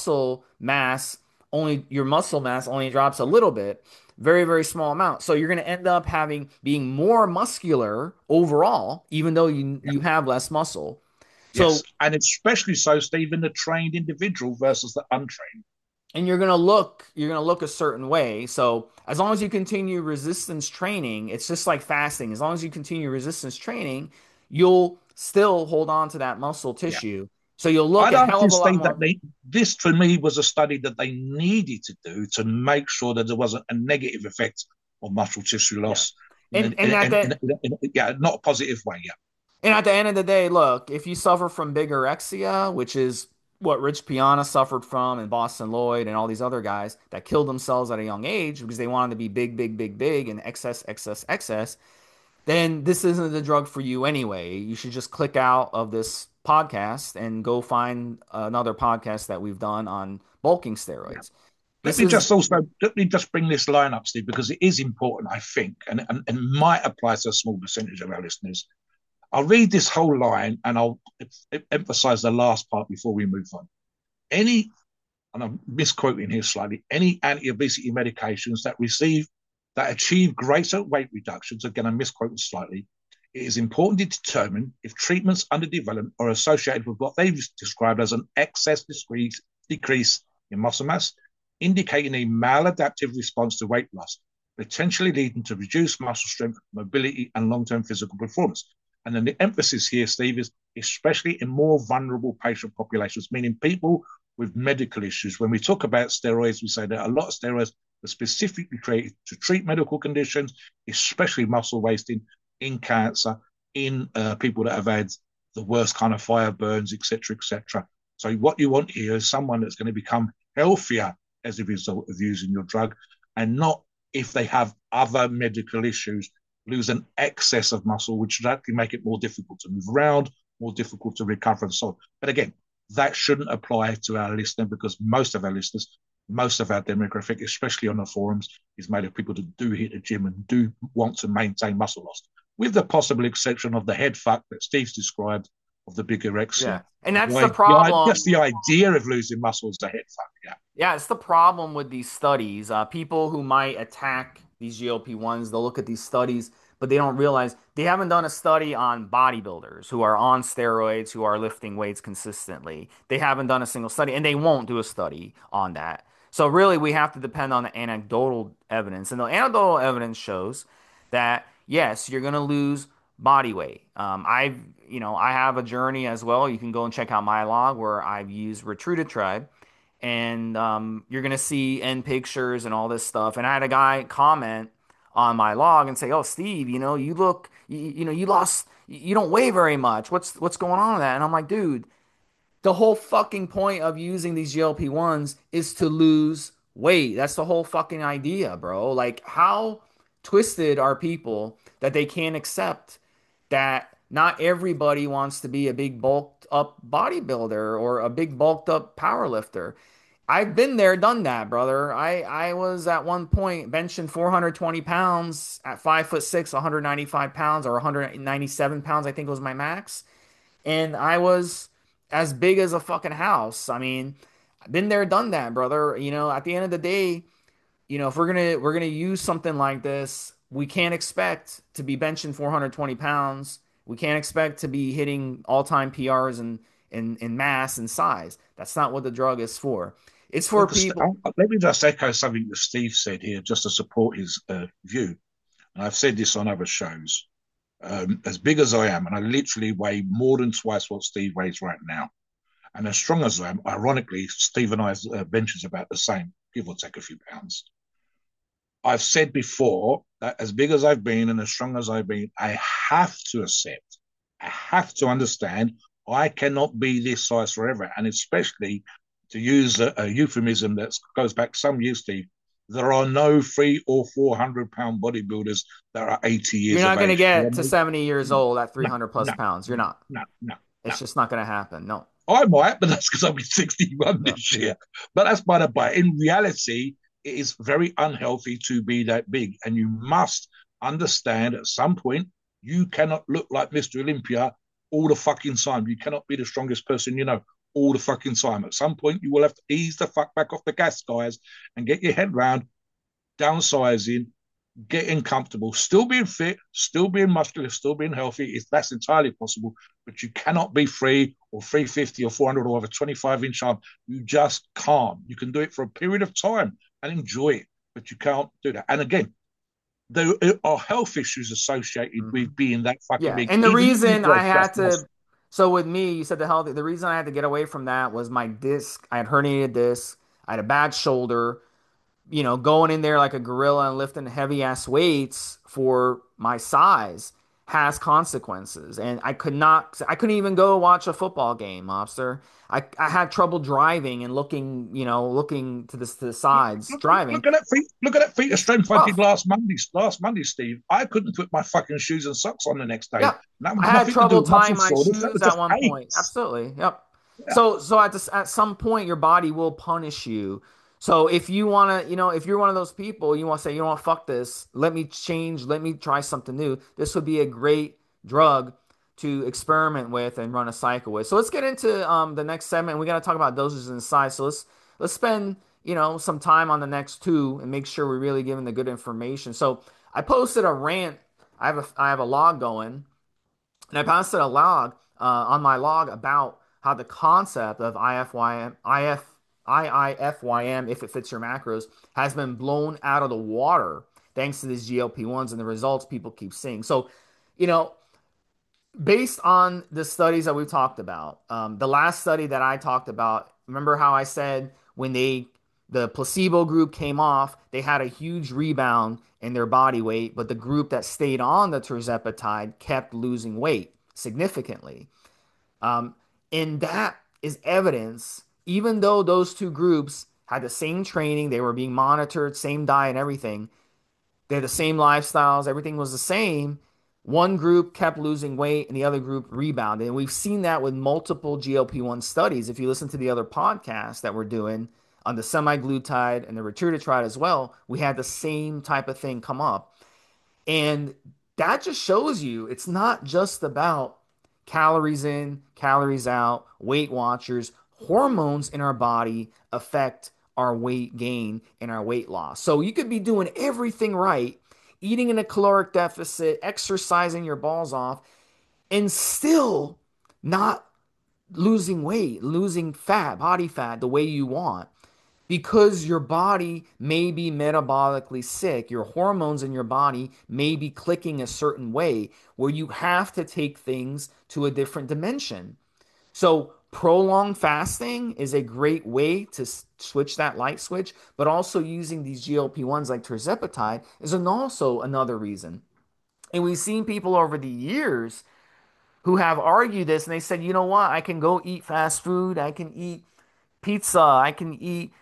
your muscle mass only drops a little bit, very, very small amount. So you're going to end up being more muscular overall, even though you have less muscle. So, Yes, and especially so, Steve, in the trained individual versus the untrained. and you're going to look a certain way. So as long as you continue resistance training, it's just like fasting. As long as you continue resistance training, you'll still hold on to that muscle Yeah. tissue. So you'll look I'd a hell argue, of a lot Steve, that more. this for me was a study that they needed to do to make sure that there wasn't a negative effect on muscle tissue Yeah. loss. And and at the Yeah, not a positive way. Yeah. And at the end of the day, look, if you suffer from bigorexia, which is what Rich Piana suffered from and Boston Lloyd and all these other guys that killed themselves at a young age because they wanted to be big, big, big, big and excess, excess, excess, then this isn't the drug for you anyway. You should just click out of this podcast and go find another podcast that we've done on bulking steroids. Let This me is, just also let me just bring this line up, Steve, because it is important, I think, and might apply to a small percentage of our listeners. I'll read this whole line and I'll emphasize the last part before we move on. Any, and I'm misquoting here slightly, any anti-obesity medications that achieve greater weight reductions, again, I'm misquoting slightly, it is important to determine if treatments under development are associated with what they've described as an excess decrease in muscle mass, indicating a maladaptive response to weight loss, potentially leading to reduced muscle strength, mobility, and long-term physical performance. And then the emphasis here, Steve, is especially in more vulnerable patient populations, meaning people with medical issues. When we talk about steroids, we say that a lot of steroids are specifically created to treat medical conditions, especially muscle wasting in cancer, in people that have had the worst kind of fire burns, etc., etc. So what you want here is someone that's going to become healthier as a result of using your drug, and not if they have other medical issues, lose an excess of muscle, which would actually make it more difficult to move around, more difficult to recover, and so on. But again, that shouldn't apply to our listener because most of our listeners, most of our demographic, especially on the forums, is made of people that do hit the gym and do want to maintain muscle loss, with the possible exception of the head fuck that Steve's described of the bigorexia. yeah. And that's the problem. Just the idea of losing muscle is the head fuck. Yeah. Yeah, it's the problem with these studies. People who might attack these GLP-1s, they'll look at these studies, but they don't realize they haven't done a study on bodybuilders who are on steroids, who are lifting weights consistently. They haven't done a single study, and they won't do a study on that. So really, we have to depend on the anecdotal evidence. And the anecdotal evidence shows that, yes, you're going to lose body weight. I have a journey as well. You can go and check out my log where I've used Retreated Tribe, and you're gonna see end pictures and all this stuff. And I had a guy comment on my log and say, "Oh, Steve, you look, you lost, you don't weigh very much. What's going on with that?" And I'm like, dude, the whole fucking point of using these GLP-1s is to lose weight. That's the whole fucking idea, bro. Like, how twisted are people that they can't accept that not everybody wants to be a big bulked up bodybuilder or a big bulked up power lifter? I've been there, done that, brother. I was at one point benching 420 pounds at 5'6", 195 pounds or 197 pounds, I think was my max. And I was as big as a fucking house. I mean, I've been there, done that, brother. At the end of the day, if we're gonna use something like this, we can't expect to be benching 420 pounds. We can't expect to be hitting all-time PRs in mass and size. That's not what the drug is for. It's for people. Let me just echo something that Steve said here, just to support his view. And I've said this on other shows. As big as I am, and I literally weigh more than twice what Steve weighs right now, and as strong as I am, ironically, Steve and I's bench is about the same, give or take a few pounds. I've said before that as big as I've been and as strong as I've been, I have to accept, I have to understand I cannot be this size forever. And especially to use a euphemism that goes back some years, Steve, there are no 300 or 400 pound bodybuilders that are 80 You're years not of going to age. get to 70 years old at No, 300 plus no, pounds. You're no, not. no, no, no. It's just not going to happen. No. I might, but that's because I'll be 61 Yeah. this year. But that's by the by. In reality, it is very unhealthy to be that big. And you must understand at some point, you cannot look like Mr. Olympia all the fucking time. You cannot be the strongest person you know all the fucking time. At some point, you will have to ease the fuck back off the gas, guys, and get your head round downsizing, getting comfortable, still being fit, still being muscular, still being healthy. That's entirely possible, but you cannot be 350 or 400 or over 25-inch arm. You just can't. You can do it for a period of time and enjoy it, but you can't do that. And again, there are health issues associated with being that fucking Yeah. big. And the Even reason I had just to, so with me, you said the reason I had to get away from that was my disc. I had herniated disc. I had a bad shoulder. Going in there like a gorilla and lifting heavy ass weights for my size has consequences. And I couldn't even go watch a football game, Mobster. I had trouble driving and looking to the sides driving. look at that feat of strength I did Rough. last Monday, Steve. I couldn't put my fucking shoes and socks on the next day. Yeah. That was I had nothing to do trouble with muscle tying my soreness. That shoes was at just one point. aches. Absolutely. Yep. Yeah. So at some point your body will punish you. So if you want to, if you're one of those people, you want to say, fuck this. Let me change. Let me try something new. This would be a great drug to experiment with and run a cycle with. So let's get into the next segment. We got to talk about doses and size. So let's spend, some time on the next two and make sure we're really giving the good information. So I posted a rant. I have a log going, and I posted a log on my log about how the concept of IIFYM, if it fits your macros, has been blown out of the water thanks to these GLP-1s and the results people keep seeing. So, you know, based on the studies that we talked about, the last study that I talked about, remember how I said when the placebo group came off, they had a huge rebound in their body weight, but the group that stayed on the tirzepatide kept losing weight significantly. Um, and that is evidence, even though those two groups had the same training, they were being monitored, same diet and everything, they had the same lifestyles, everything was the same. One group kept losing weight and the other group rebounded. And we've seen that with multiple GLP-1 studies. If you listen to the other podcasts that we're doing on the semaglutide and the retatrutide as well, we had the same type of thing come up. And that just shows you it's not just about calories in, calories out, Weight Watchers. Hormones in our body affect our weight gain and our weight loss. So you could be doing everything right, eating in a caloric deficit, exercising your balls off, and still not losing weight, losing fat, body fat the way you want because your body may be metabolically sick. Your hormones in your body may be clicking a certain way where you have to take things to a different dimension. So, prolonged fasting is a great way to switch that light switch, but also using these GLP-1s like tirzepatide is also another reason. And we've seen people over the years who have argued this and they said, you know what, I can go eat fast food, I can eat pizza, I can eat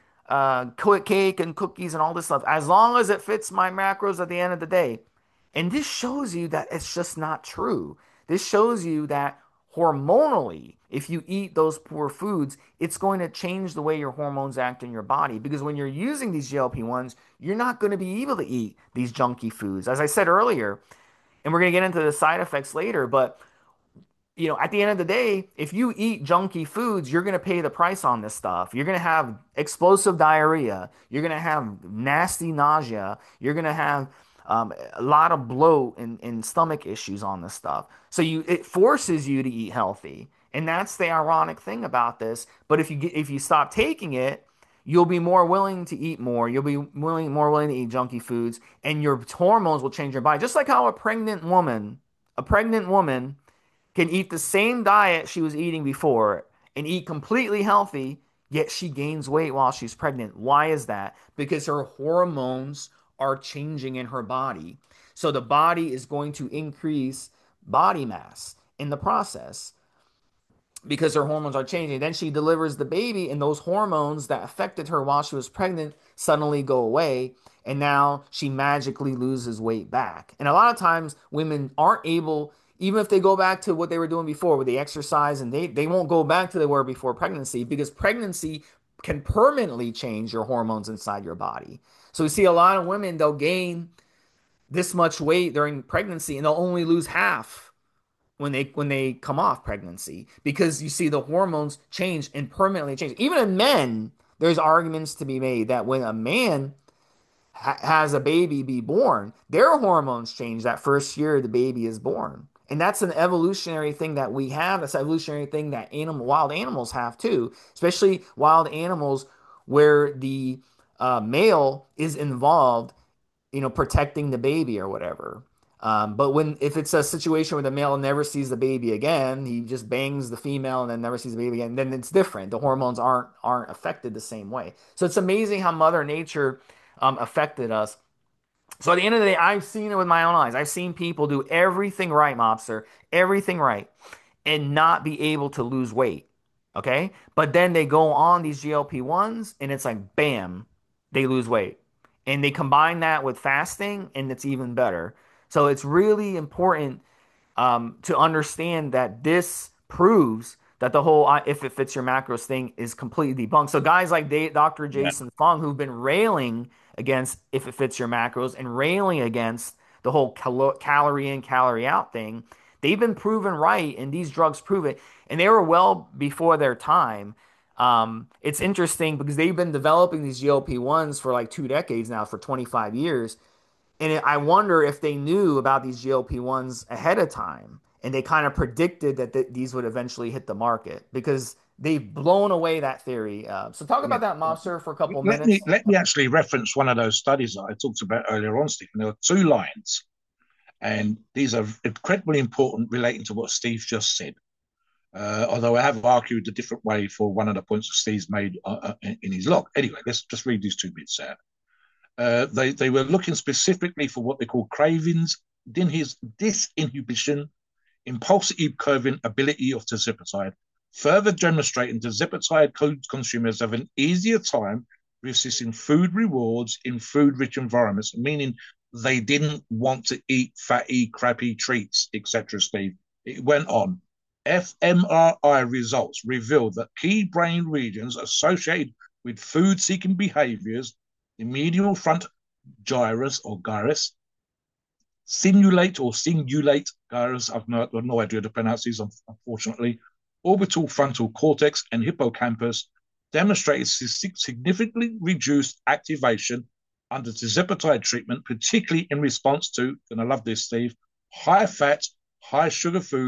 cake and cookies and all this stuff as long as it fits my macros at the end of the day. And this shows you that it's just not true. This shows you that hormonally, if you eat those poor foods, it's going to change the way your hormones act in your body. Because when you're using these GLP-1s, you're not going to be able to eat these junky foods. As I said earlier, and we're going to get into the side effects later, but at the end of the day, if you eat junky foods, you're going to pay the price on this stuff. You're going to have explosive diarrhea. You're going to have nasty nausea. You're going to have a lot of bloat and stomach issues on this stuff. So it forces you to eat healthy. And that's the ironic thing about this. But if you stop taking it, you'll be more willing to eat more. You'll be more willing to eat junky foods, and your hormones will change your body. Just like how a pregnant woman can eat the same diet she was eating before and eat completely healthy, yet she gains weight while she's pregnant. Why is that? Because her hormones are changing in her body. So the body is going to increase body mass in the process because her hormones are changing. Then she delivers the baby, and those hormones that affected her while she was pregnant suddenly go away. And now she magically loses weight back. And a lot of times, women aren't able, even if they go back to what they were doing before with the exercise, and they won't go back to they were before pregnancy because pregnancy can permanently change your hormones inside your body. So we see a lot of women, they'll gain this much weight during pregnancy and they'll only lose half when they come off pregnancy because you see the hormones change and permanently change. Even in men, there's arguments to be made that when a man has a baby be born, their hormones change that first year the baby is born. And that's an evolutionary thing that we have. That's an evolutionary thing that wild animals have too, especially wild animals where the male is involved, protecting the baby or whatever. But if it's a situation where the male never sees the baby again, he just bangs the female and then never sees the baby again, then it's different. The hormones aren't affected the same way. So it's amazing how Mother Nature affected us. So at the end of the day, I've seen it with my own eyes. I've seen people do everything right, mobster, everything right, and not be able to lose weight. Okay? But then they go on these GLP-1s and it's like, bam, they lose weight. And they combine that with fasting and it's even better. So it's really important to understand that this proves that the whole if it fits your macros thing is completely debunked. So guys like Dr. Yeah. Jason Fung, who've been railing against if it fits your macros and railing against the whole calorie in, calorie out thing, they've been proven right, and these drugs prove it. And they were well before their time. It's interesting because they've been developing these GLP-1s for like 2 decades now, for 25 years. And I wonder if they knew about these GLP-1s ahead of time and they kind of predicted that these would eventually hit the market because they've blown away that theory. So talk Yeah. about that, Mobster, for a couple Let me minutes. let me actually reference one of those studies that I talked about earlier on, Stephen. There are two lines, and these are incredibly important relating to what Steve just said. Although I have argued a different way for one of the points that Steve's made in his log. Anyway, let's just read these two bits out. They were looking specifically for what they call cravings, disinhibition, impulsive curving ability of tirzepatide, further demonstrating tirzepatide consumers have an easier time resisting food rewards in food-rich environments, meaning they didn't want to eat fatty, crappy treats, etc. Steve, it went on. fMRI results revealed that key brain regions associated with food-seeking behaviors, the medial front gyrus or gyrus, cingulate gyrus, I've no idea to pronounce these, unfortunately, orbital frontal cortex and hippocampus demonstrated significantly reduced activation under tirzepatide treatment, particularly in response to, and I love this, Steve, high fat, high sugar foods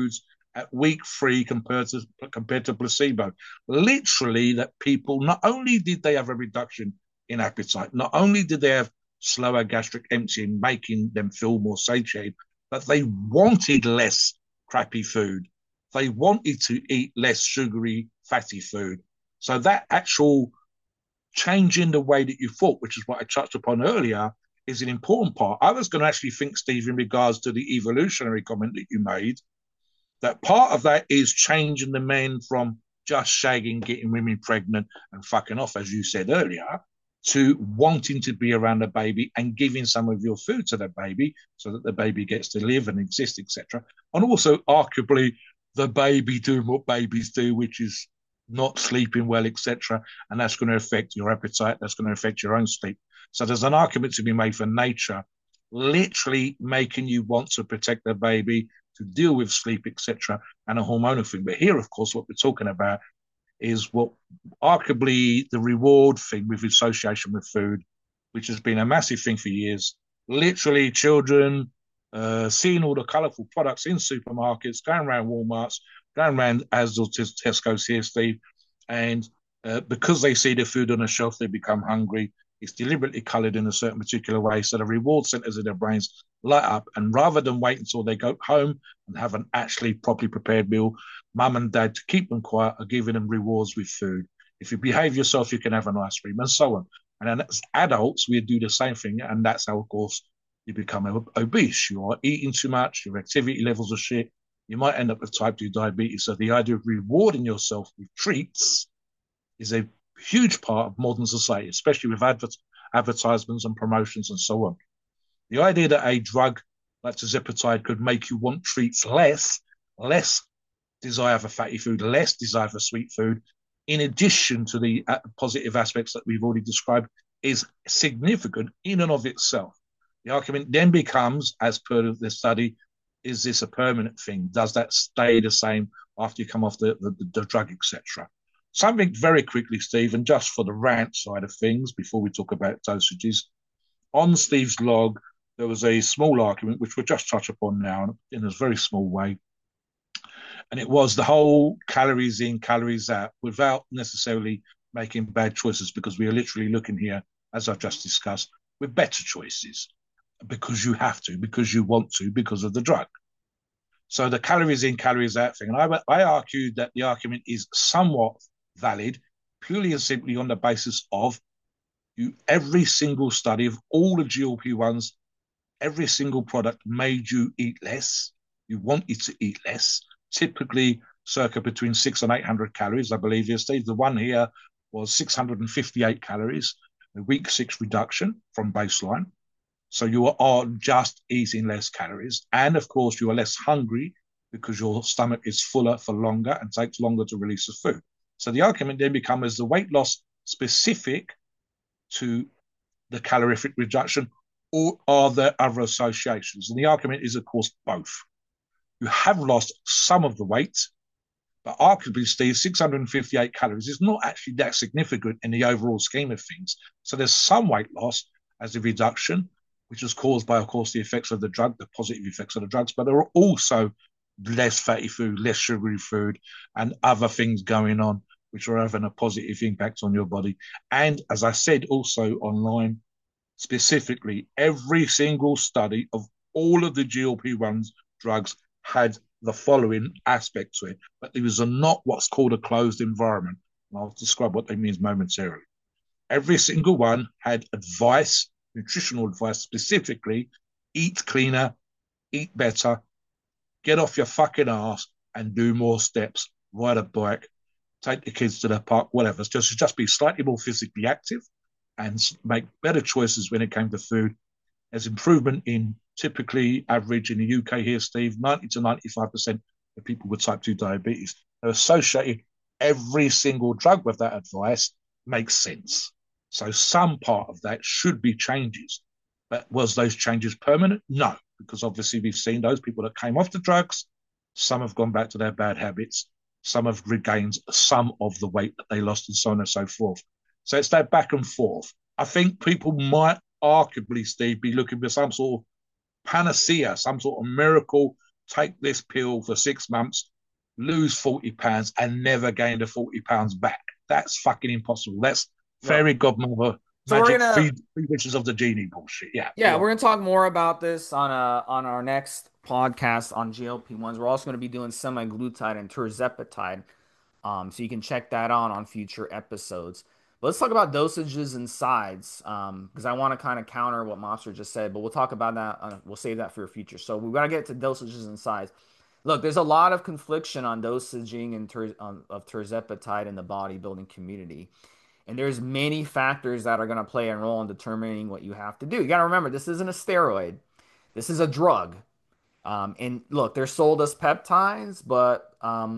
at week 3 compared to placebo. Literally, that people, not only did they have a reduction in appetite, not only did they have slower gastric emptying, making them feel more satiated, but they wanted less crappy food. They wanted to eat less sugary, fatty food. So that actual change in the way that you thought, which is what I touched upon earlier, is an important part. I was going to actually think, Steve, in regards to the evolutionary comment that you made, that part of that is changing the men from just shagging, getting women pregnant and fucking off, as you said earlier, to wanting to be around the baby and giving some of your food to the baby so that the baby gets to live and exist, etc. And also, arguably, the baby doing what babies do, which is not sleeping well, etc. And that's going to affect your appetite. That's going to affect your own sleep. So there's an argument to be made for nature literally making you want to protect the baby, to deal with sleep, etc., and a hormonal thing. But here, of course, what we're talking about is what arguably the reward thing with association with food, which has been a massive thing for years. Literally, children seeing all the colourful products in supermarkets, going around Walmarts, going around Asda's, Tesco's here, Steve, and because they see the food on the shelf, they become hungry. It's deliberately coloured in a certain particular way, so the reward centres in their brains light up. And rather than wait until they go home and have an actually properly prepared meal, mum and dad, to keep them quiet, are giving them rewards with food. If you behave yourself, you can have an ice cream, and so on. And then as adults, we do the same thing, and that's how, of course, you become obese. You are eating too much, your activity levels are shit. You might end up with type 2 diabetes. So the idea of rewarding yourself with treats is a huge part of modern society, especially with advertisements and promotions and so on. The idea that a drug like tirzepatide could make you want treats less desire for fatty food, less desire for sweet food, in addition to the positive aspects that we've already described, is significant in and of itself. The argument then becomes, as per the study, is this a permanent thing? Does that stay the same after you come off the drug, etc.? Something very quickly, Steve, and just for the rant side of things, before we talk about dosages, on Steve's log, there was a small argument, which we'll just touch upon now in a very small way. And it was the whole calories in, calories out, without necessarily making bad choices, because we are literally looking here, as I've just discussed, with better choices, because you have to, because you want to, because of the drug. So the calories in, calories out thing, and I argued that the argument is somewhat valid, purely and simply on the basis of every single study of all the GLP-1s, every single product made you eat less. You wanted to eat less, typically circa between 600 and 800 calories, I believe, here, Steve. The one here was 658 calories, a week 6 reduction from baseline. So you are just eating less calories. And of course, you are less hungry because your stomach is fuller for longer and takes longer to release the food. So the argument then becomes, is the weight loss specific to the calorific reduction, or are there other associations? And the argument is, of course, both. You have lost some of the weight, but arguably, Steve, 658 calories is not actually that significant in the overall scheme of things. So there's some weight loss as a reduction, which is caused by, of course, the effects of the drug, the positive effects of the drugs, but there are also less fatty food, less sugary food, and other things going on, which are having a positive impact on your body. And as I said also online, specifically, every single study of all of the GLP-1 drugs had the following aspect to it, but these are not what's called a closed environment. And I'll describe what that means momentarily. Every single one had advice, nutritional advice, specifically, eat cleaner, eat better, get off your fucking ass and do more steps, ride a bike, take the kids to the park, whatever. Just be slightly more physically active and make better choices when it came to food. There's improvement in typically average in the UK here, Steve, 90 to 95% of people with type 2 diabetes. They're associated every single drug with that advice makes sense. So some part of that should be changes. But was those changes permanent? No, because obviously we've seen those people that came off the drugs, some have gone back to their bad habits, some have regained some of the weight that they lost, and so on and so forth. So it's that back and forth. I think people might arguably, Steve, be looking for some sort of panacea, some sort of miracle, take this pill for 6 months lose 40 pounds and never gain the 40 pounds back. That's fucking impossible. That's Look, fairy godmother so we're magic gonna three wishes of the genie bullshit. Yeah, yeah, go we're on. gonna talk more about this on our next podcast on GLP-1s. We're also gonna be doing semaglutide and tirzepatide. So you can check that out on future episodes. But let's talk about dosages and sides, because I want to kind of counter what Monster just said. But we'll talk about that. We'll save that for your future. So we got to get to dosages and sides. Look, there's a lot of confliction on dosaging and of tirzepatide in the bodybuilding community, and there's many factors that are going to play a role in determining what you have to do. You got to remember, this isn't a steroid. This is a drug. And look, they're sold as peptides, but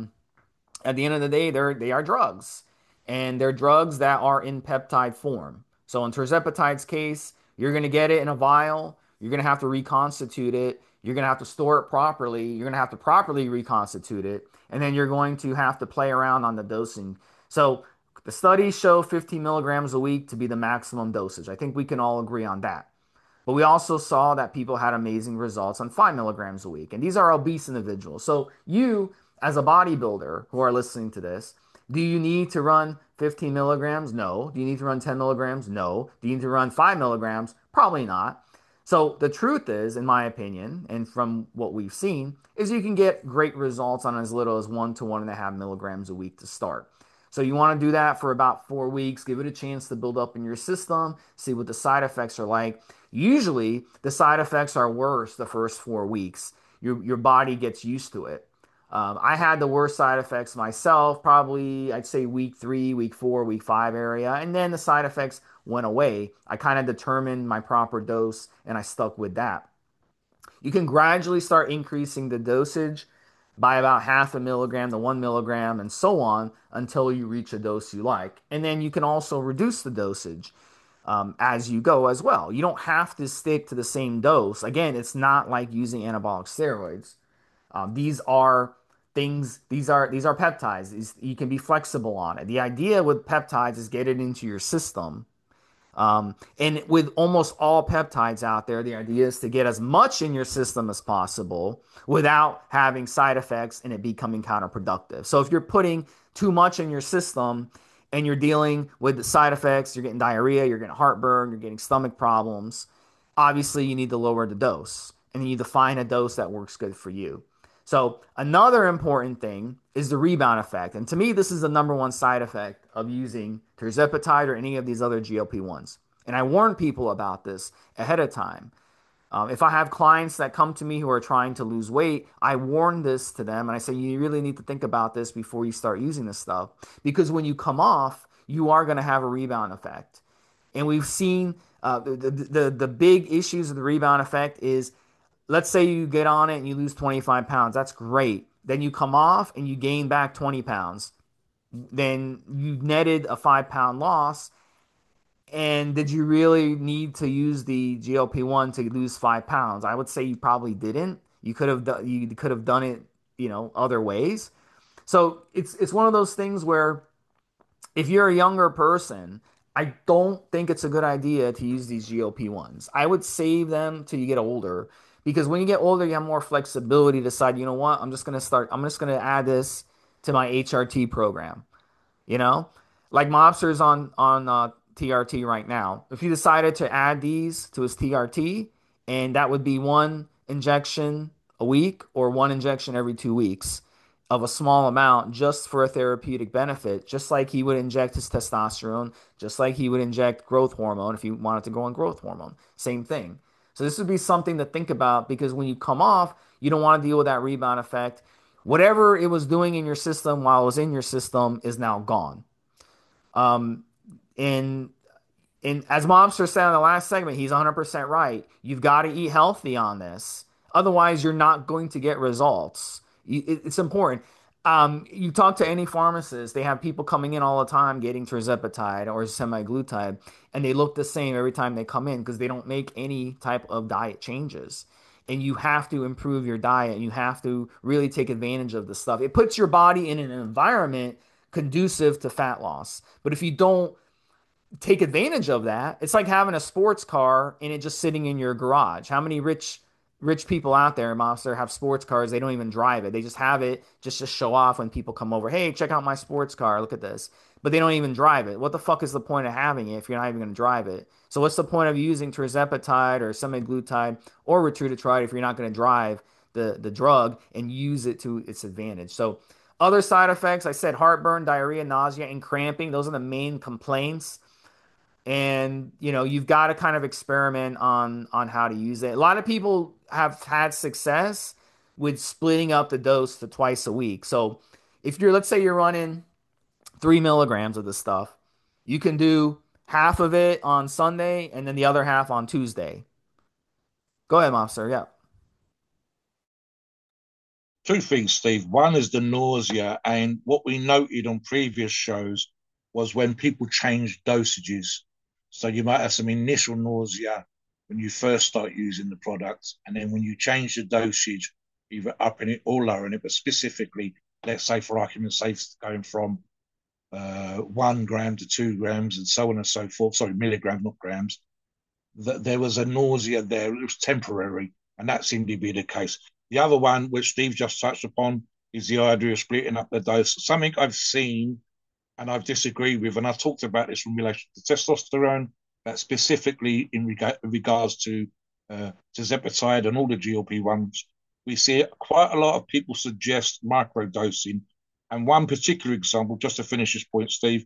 at the end of the day, they are drugs, and they're drugs that are in peptide form. So in tirzepatide's case, you're going to get it in a vial. You're going to have to reconstitute it. You're going to have to store it properly. You're going to have to properly reconstitute it, and then you're going to have to play around on the dosing. So the studies show 15 milligrams a week to be the maximum dosage. I think we can all agree on that. But we also saw that people had amazing results on 5 milligrams a week. And these are obese individuals. So you, as a bodybuilder who are listening to this, do you need to run 15 milligrams? No. Do you need to run 10 milligrams? No. Do you need to run 5 milligrams? Probably not. So the truth is, in my opinion, and from what we've seen, is you can get great results on as little as 1 to 1.5 milligrams a week to start. So you want to do that for about 4 weeks, give it a chance to build up in your system, see what the side effects are like. Usually, the side effects are worse the first 4 weeks. Your body gets used to it. I had the worst side effects myself, probably I'd say week 3, week 4, week 5 area, and then the side effects went away. I kind of determined my proper dose and I stuck with that. You can gradually start increasing the dosage by about 0.5 milligram to 1 milligram and so on until you reach a dose you like. And then you can also reduce the dosage as you go as well. You don't have to stick to the same dose. Again, it's not like using anabolic steroids. These are these are peptides. You can be flexible on it. The idea with peptides is get it into your system, and with almost all peptides out there, the idea is to get as much in your system as possible without having side effects and it becoming counterproductive. So if you're putting too much in your system and you're dealing with the side effects, you're getting diarrhea, you're getting heartburn, you're getting stomach problems, obviously you need to lower the dose and you need to find a dose that works good for you. So another important thing is the rebound effect. And to me, this is the number one side effect of using tirzepatide or any of these other GLP-1s. And I warn people about this ahead of time. If I have clients that come to me who are trying to lose weight, I warn this to them and I say, you really need to think about this before you start using this stuff. Because when you come off, you are going to have a rebound effect. And we've seen the big issues of the rebound effect is, let's say you get on it and you lose 25 pounds. That's great. Then you come off and you gain back 20 pounds. Then you netted a 5 pound loss. And did you really need to use the GLP-1 to lose 5 pounds? I would say you probably didn't. You could have done it, other ways. So it's one of those things where if you're a younger person, I don't think it's a good idea to use these GLP-1s. I would save them till you get older because when you get older, you have more flexibility to decide, you know what, I'm just going to add this to my HRT program. You know, like Mobster's on TRT right now. If he decided to add these to his TRT, and that would be one injection a week or one injection every 2 weeks of a small amount just for a therapeutic benefit, just like he would inject his testosterone, just like he would inject growth hormone if he wanted to go on growth hormone. Same thing. So this would be something to think about because when you come off, you don't want to deal with that rebound effect. Whatever it was doing in your system while it was in your system is now gone. Um, and and as Mobster said in the last segment, he's 100% right. You've got to eat healthy on this. Otherwise, you're not going to get results. It's important. You talk to any pharmacist, they have people coming in all the time getting tirzepatide or semaglutide, and they look the same every time they come in because they don't make any type of diet changes. And you have to improve your diet. You have to really take advantage of the stuff. It puts your body in an environment conducive to fat loss. But if you don't take advantage of that, it's like having a sports car and it just sitting in your garage. How many rich rich people out there, Monster, have sports cars. They don't even drive it. They just have it just to show off when people come over. Hey, check out my sports car. Look at this. But they don't even drive it. What the fuck is the point of having it if you're not even going to drive it? So what's the point of using tirzepatide or semaglutide or retatrutide if you're not going to drive the drug and use it to its advantage? So other side effects, I said heartburn, diarrhea, nausea, and cramping. Those are the main complaints. And you've got to kind of experiment on how to use it. A lot of people have had success with splitting up the dose to twice a week. So if you're, let's say you're running 3 milligrams of this stuff, you can do half of it on Sunday and then the other half on Tuesday. Go ahead, Mobster. Yeah. Two things, Steve. One is the nausea, and what we noted on previous shows was when people change dosages. So you might have some initial nausea when you first start using the product, and then when you change the dosage, either upping it or lowering it, but specifically, let's say for argument's sake, going from 1 gram to 2 grams and so on and so forth. Sorry, milligrams, not grams. That there was a nausea there. It was temporary, and that seemed to be the case. The other one, which Steve just touched upon, is the idea of splitting up the dose. Something I've seen and I've disagreed with, and I've talked about this in relation to testosterone, that specifically in regards to tirzepatide and all the GLP-1s, we see quite a lot of people suggest microdosing. And one particular example, just to finish this point, Steve,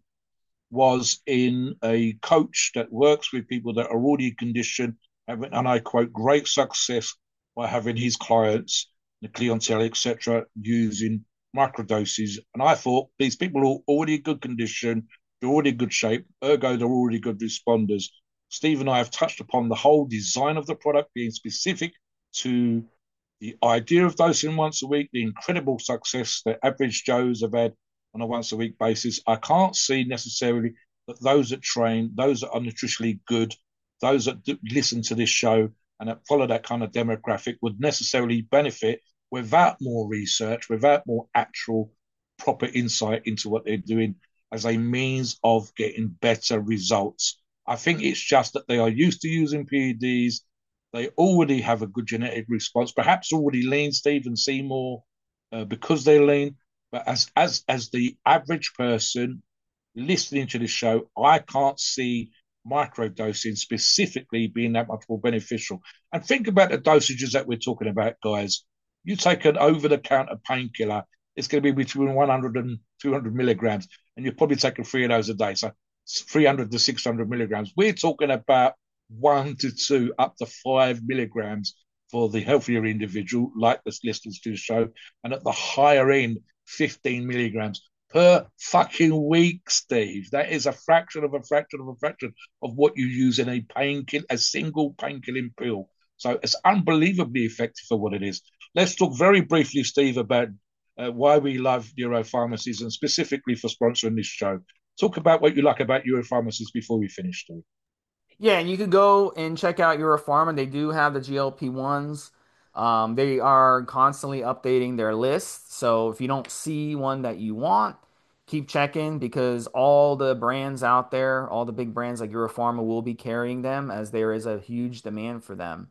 was in a coach that works with people that are already conditioned, and I quote, great success by having his clients, the clientele, etc., using microdoses. And I thought these people are already in good condition, they're already in good shape, ergo they're already good responders. Steve and I have touched upon the whole design of the product being specific to the idea of dosing once a week, the incredible success that average Joes have had on a once a week basis. I can't see necessarily that those that train, those that are nutritionally good, those that listen to this show and that follow that kind of demographic would necessarily benefit without more research, without more actual proper insight into what they're doing as a means of getting better results. I think it's just that they are used to using PEDs. They already have a good genetic response, perhaps already lean, Stephen Seymour, because they're lean. But as the average person listening to this show, I can't see microdosing specifically being that much more beneficial. And think about the dosages that we're talking about, guys. You take an over-the-counter painkiller, it's going to be between 100 and 200 milligrams, and you're probably taking 3 of those a day. So 300 to 600 milligrams. We're talking about 1 to 2, up to 5 milligrams for the healthier individual, like the listeners to the show, and at the higher end, 15 milligrams per fucking week, Steve. That is a fraction of a fraction of a fraction of what you use in a single painkilling pill. So it's unbelievably effective for what it is. Let's talk very briefly, Steve, about why we love Europharmacies and specifically for sponsoring this show. Talk about what you like about Europharmacies before we finish, Steve. Yeah, and you can go and check out Europharma. They do have the GLP-1s. They are constantly updating their list. So if you don't see one that you want, keep checking because all the brands out there, all the big brands like Europharma will be carrying them as there is a huge demand for them.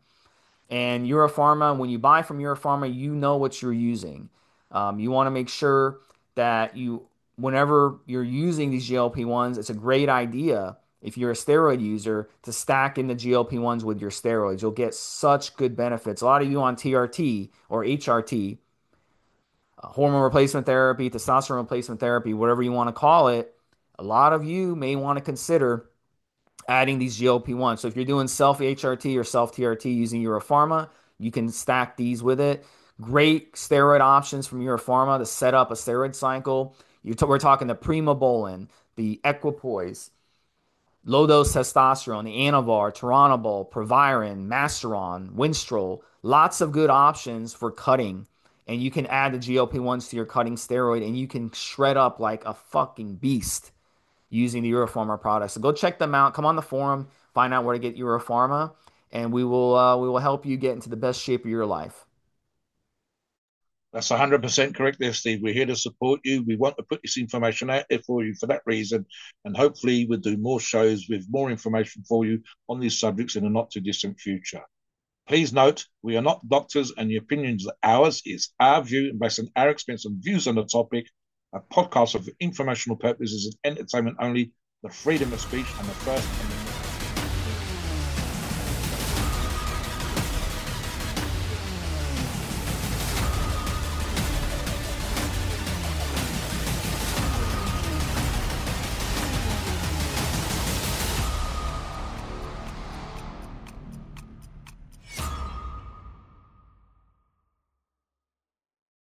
And Europharma, when you buy from Europharma, you know what you're using. You want to make sure that whenever you're using these GLP-1s, it's a great idea if you're a steroid user to stack in the GLP-1s with your steroids. You'll get such good benefits. A lot of you on TRT or HRT, hormone replacement therapy, testosterone replacement therapy, whatever you want to call it, a lot of you may want to consider adding these GLP-1s. So if you're doing self HRT or self TRT using Europharma, you can stack these with it. Great steroid options from Europharma to set up a steroid cycle. We're talking the Primobolan, the Equipoise, low dose testosterone, the Anavar, Turinabol, Proviron, Masteron, Winstrol. Lots of good options for cutting. And you can add the GLP-1s to your cutting steroid and you can shred up like a fucking beast using the Europharma products. So go check them out. Come on the forum, find out where to get Europharma, and we will help you get into the best shape of your life. That's 100% correct there, Steve. We're here to support you. We want to put this information out there for you for that reason. And hopefully we'll do more shows with more information for you on these subjects in the not too distant future. Please note, we are not doctors and the opinions are ours. It's our view and based on our experience and views on the topic. A podcast of informational purposes and entertainment only. The freedom of speech and the First Amendment.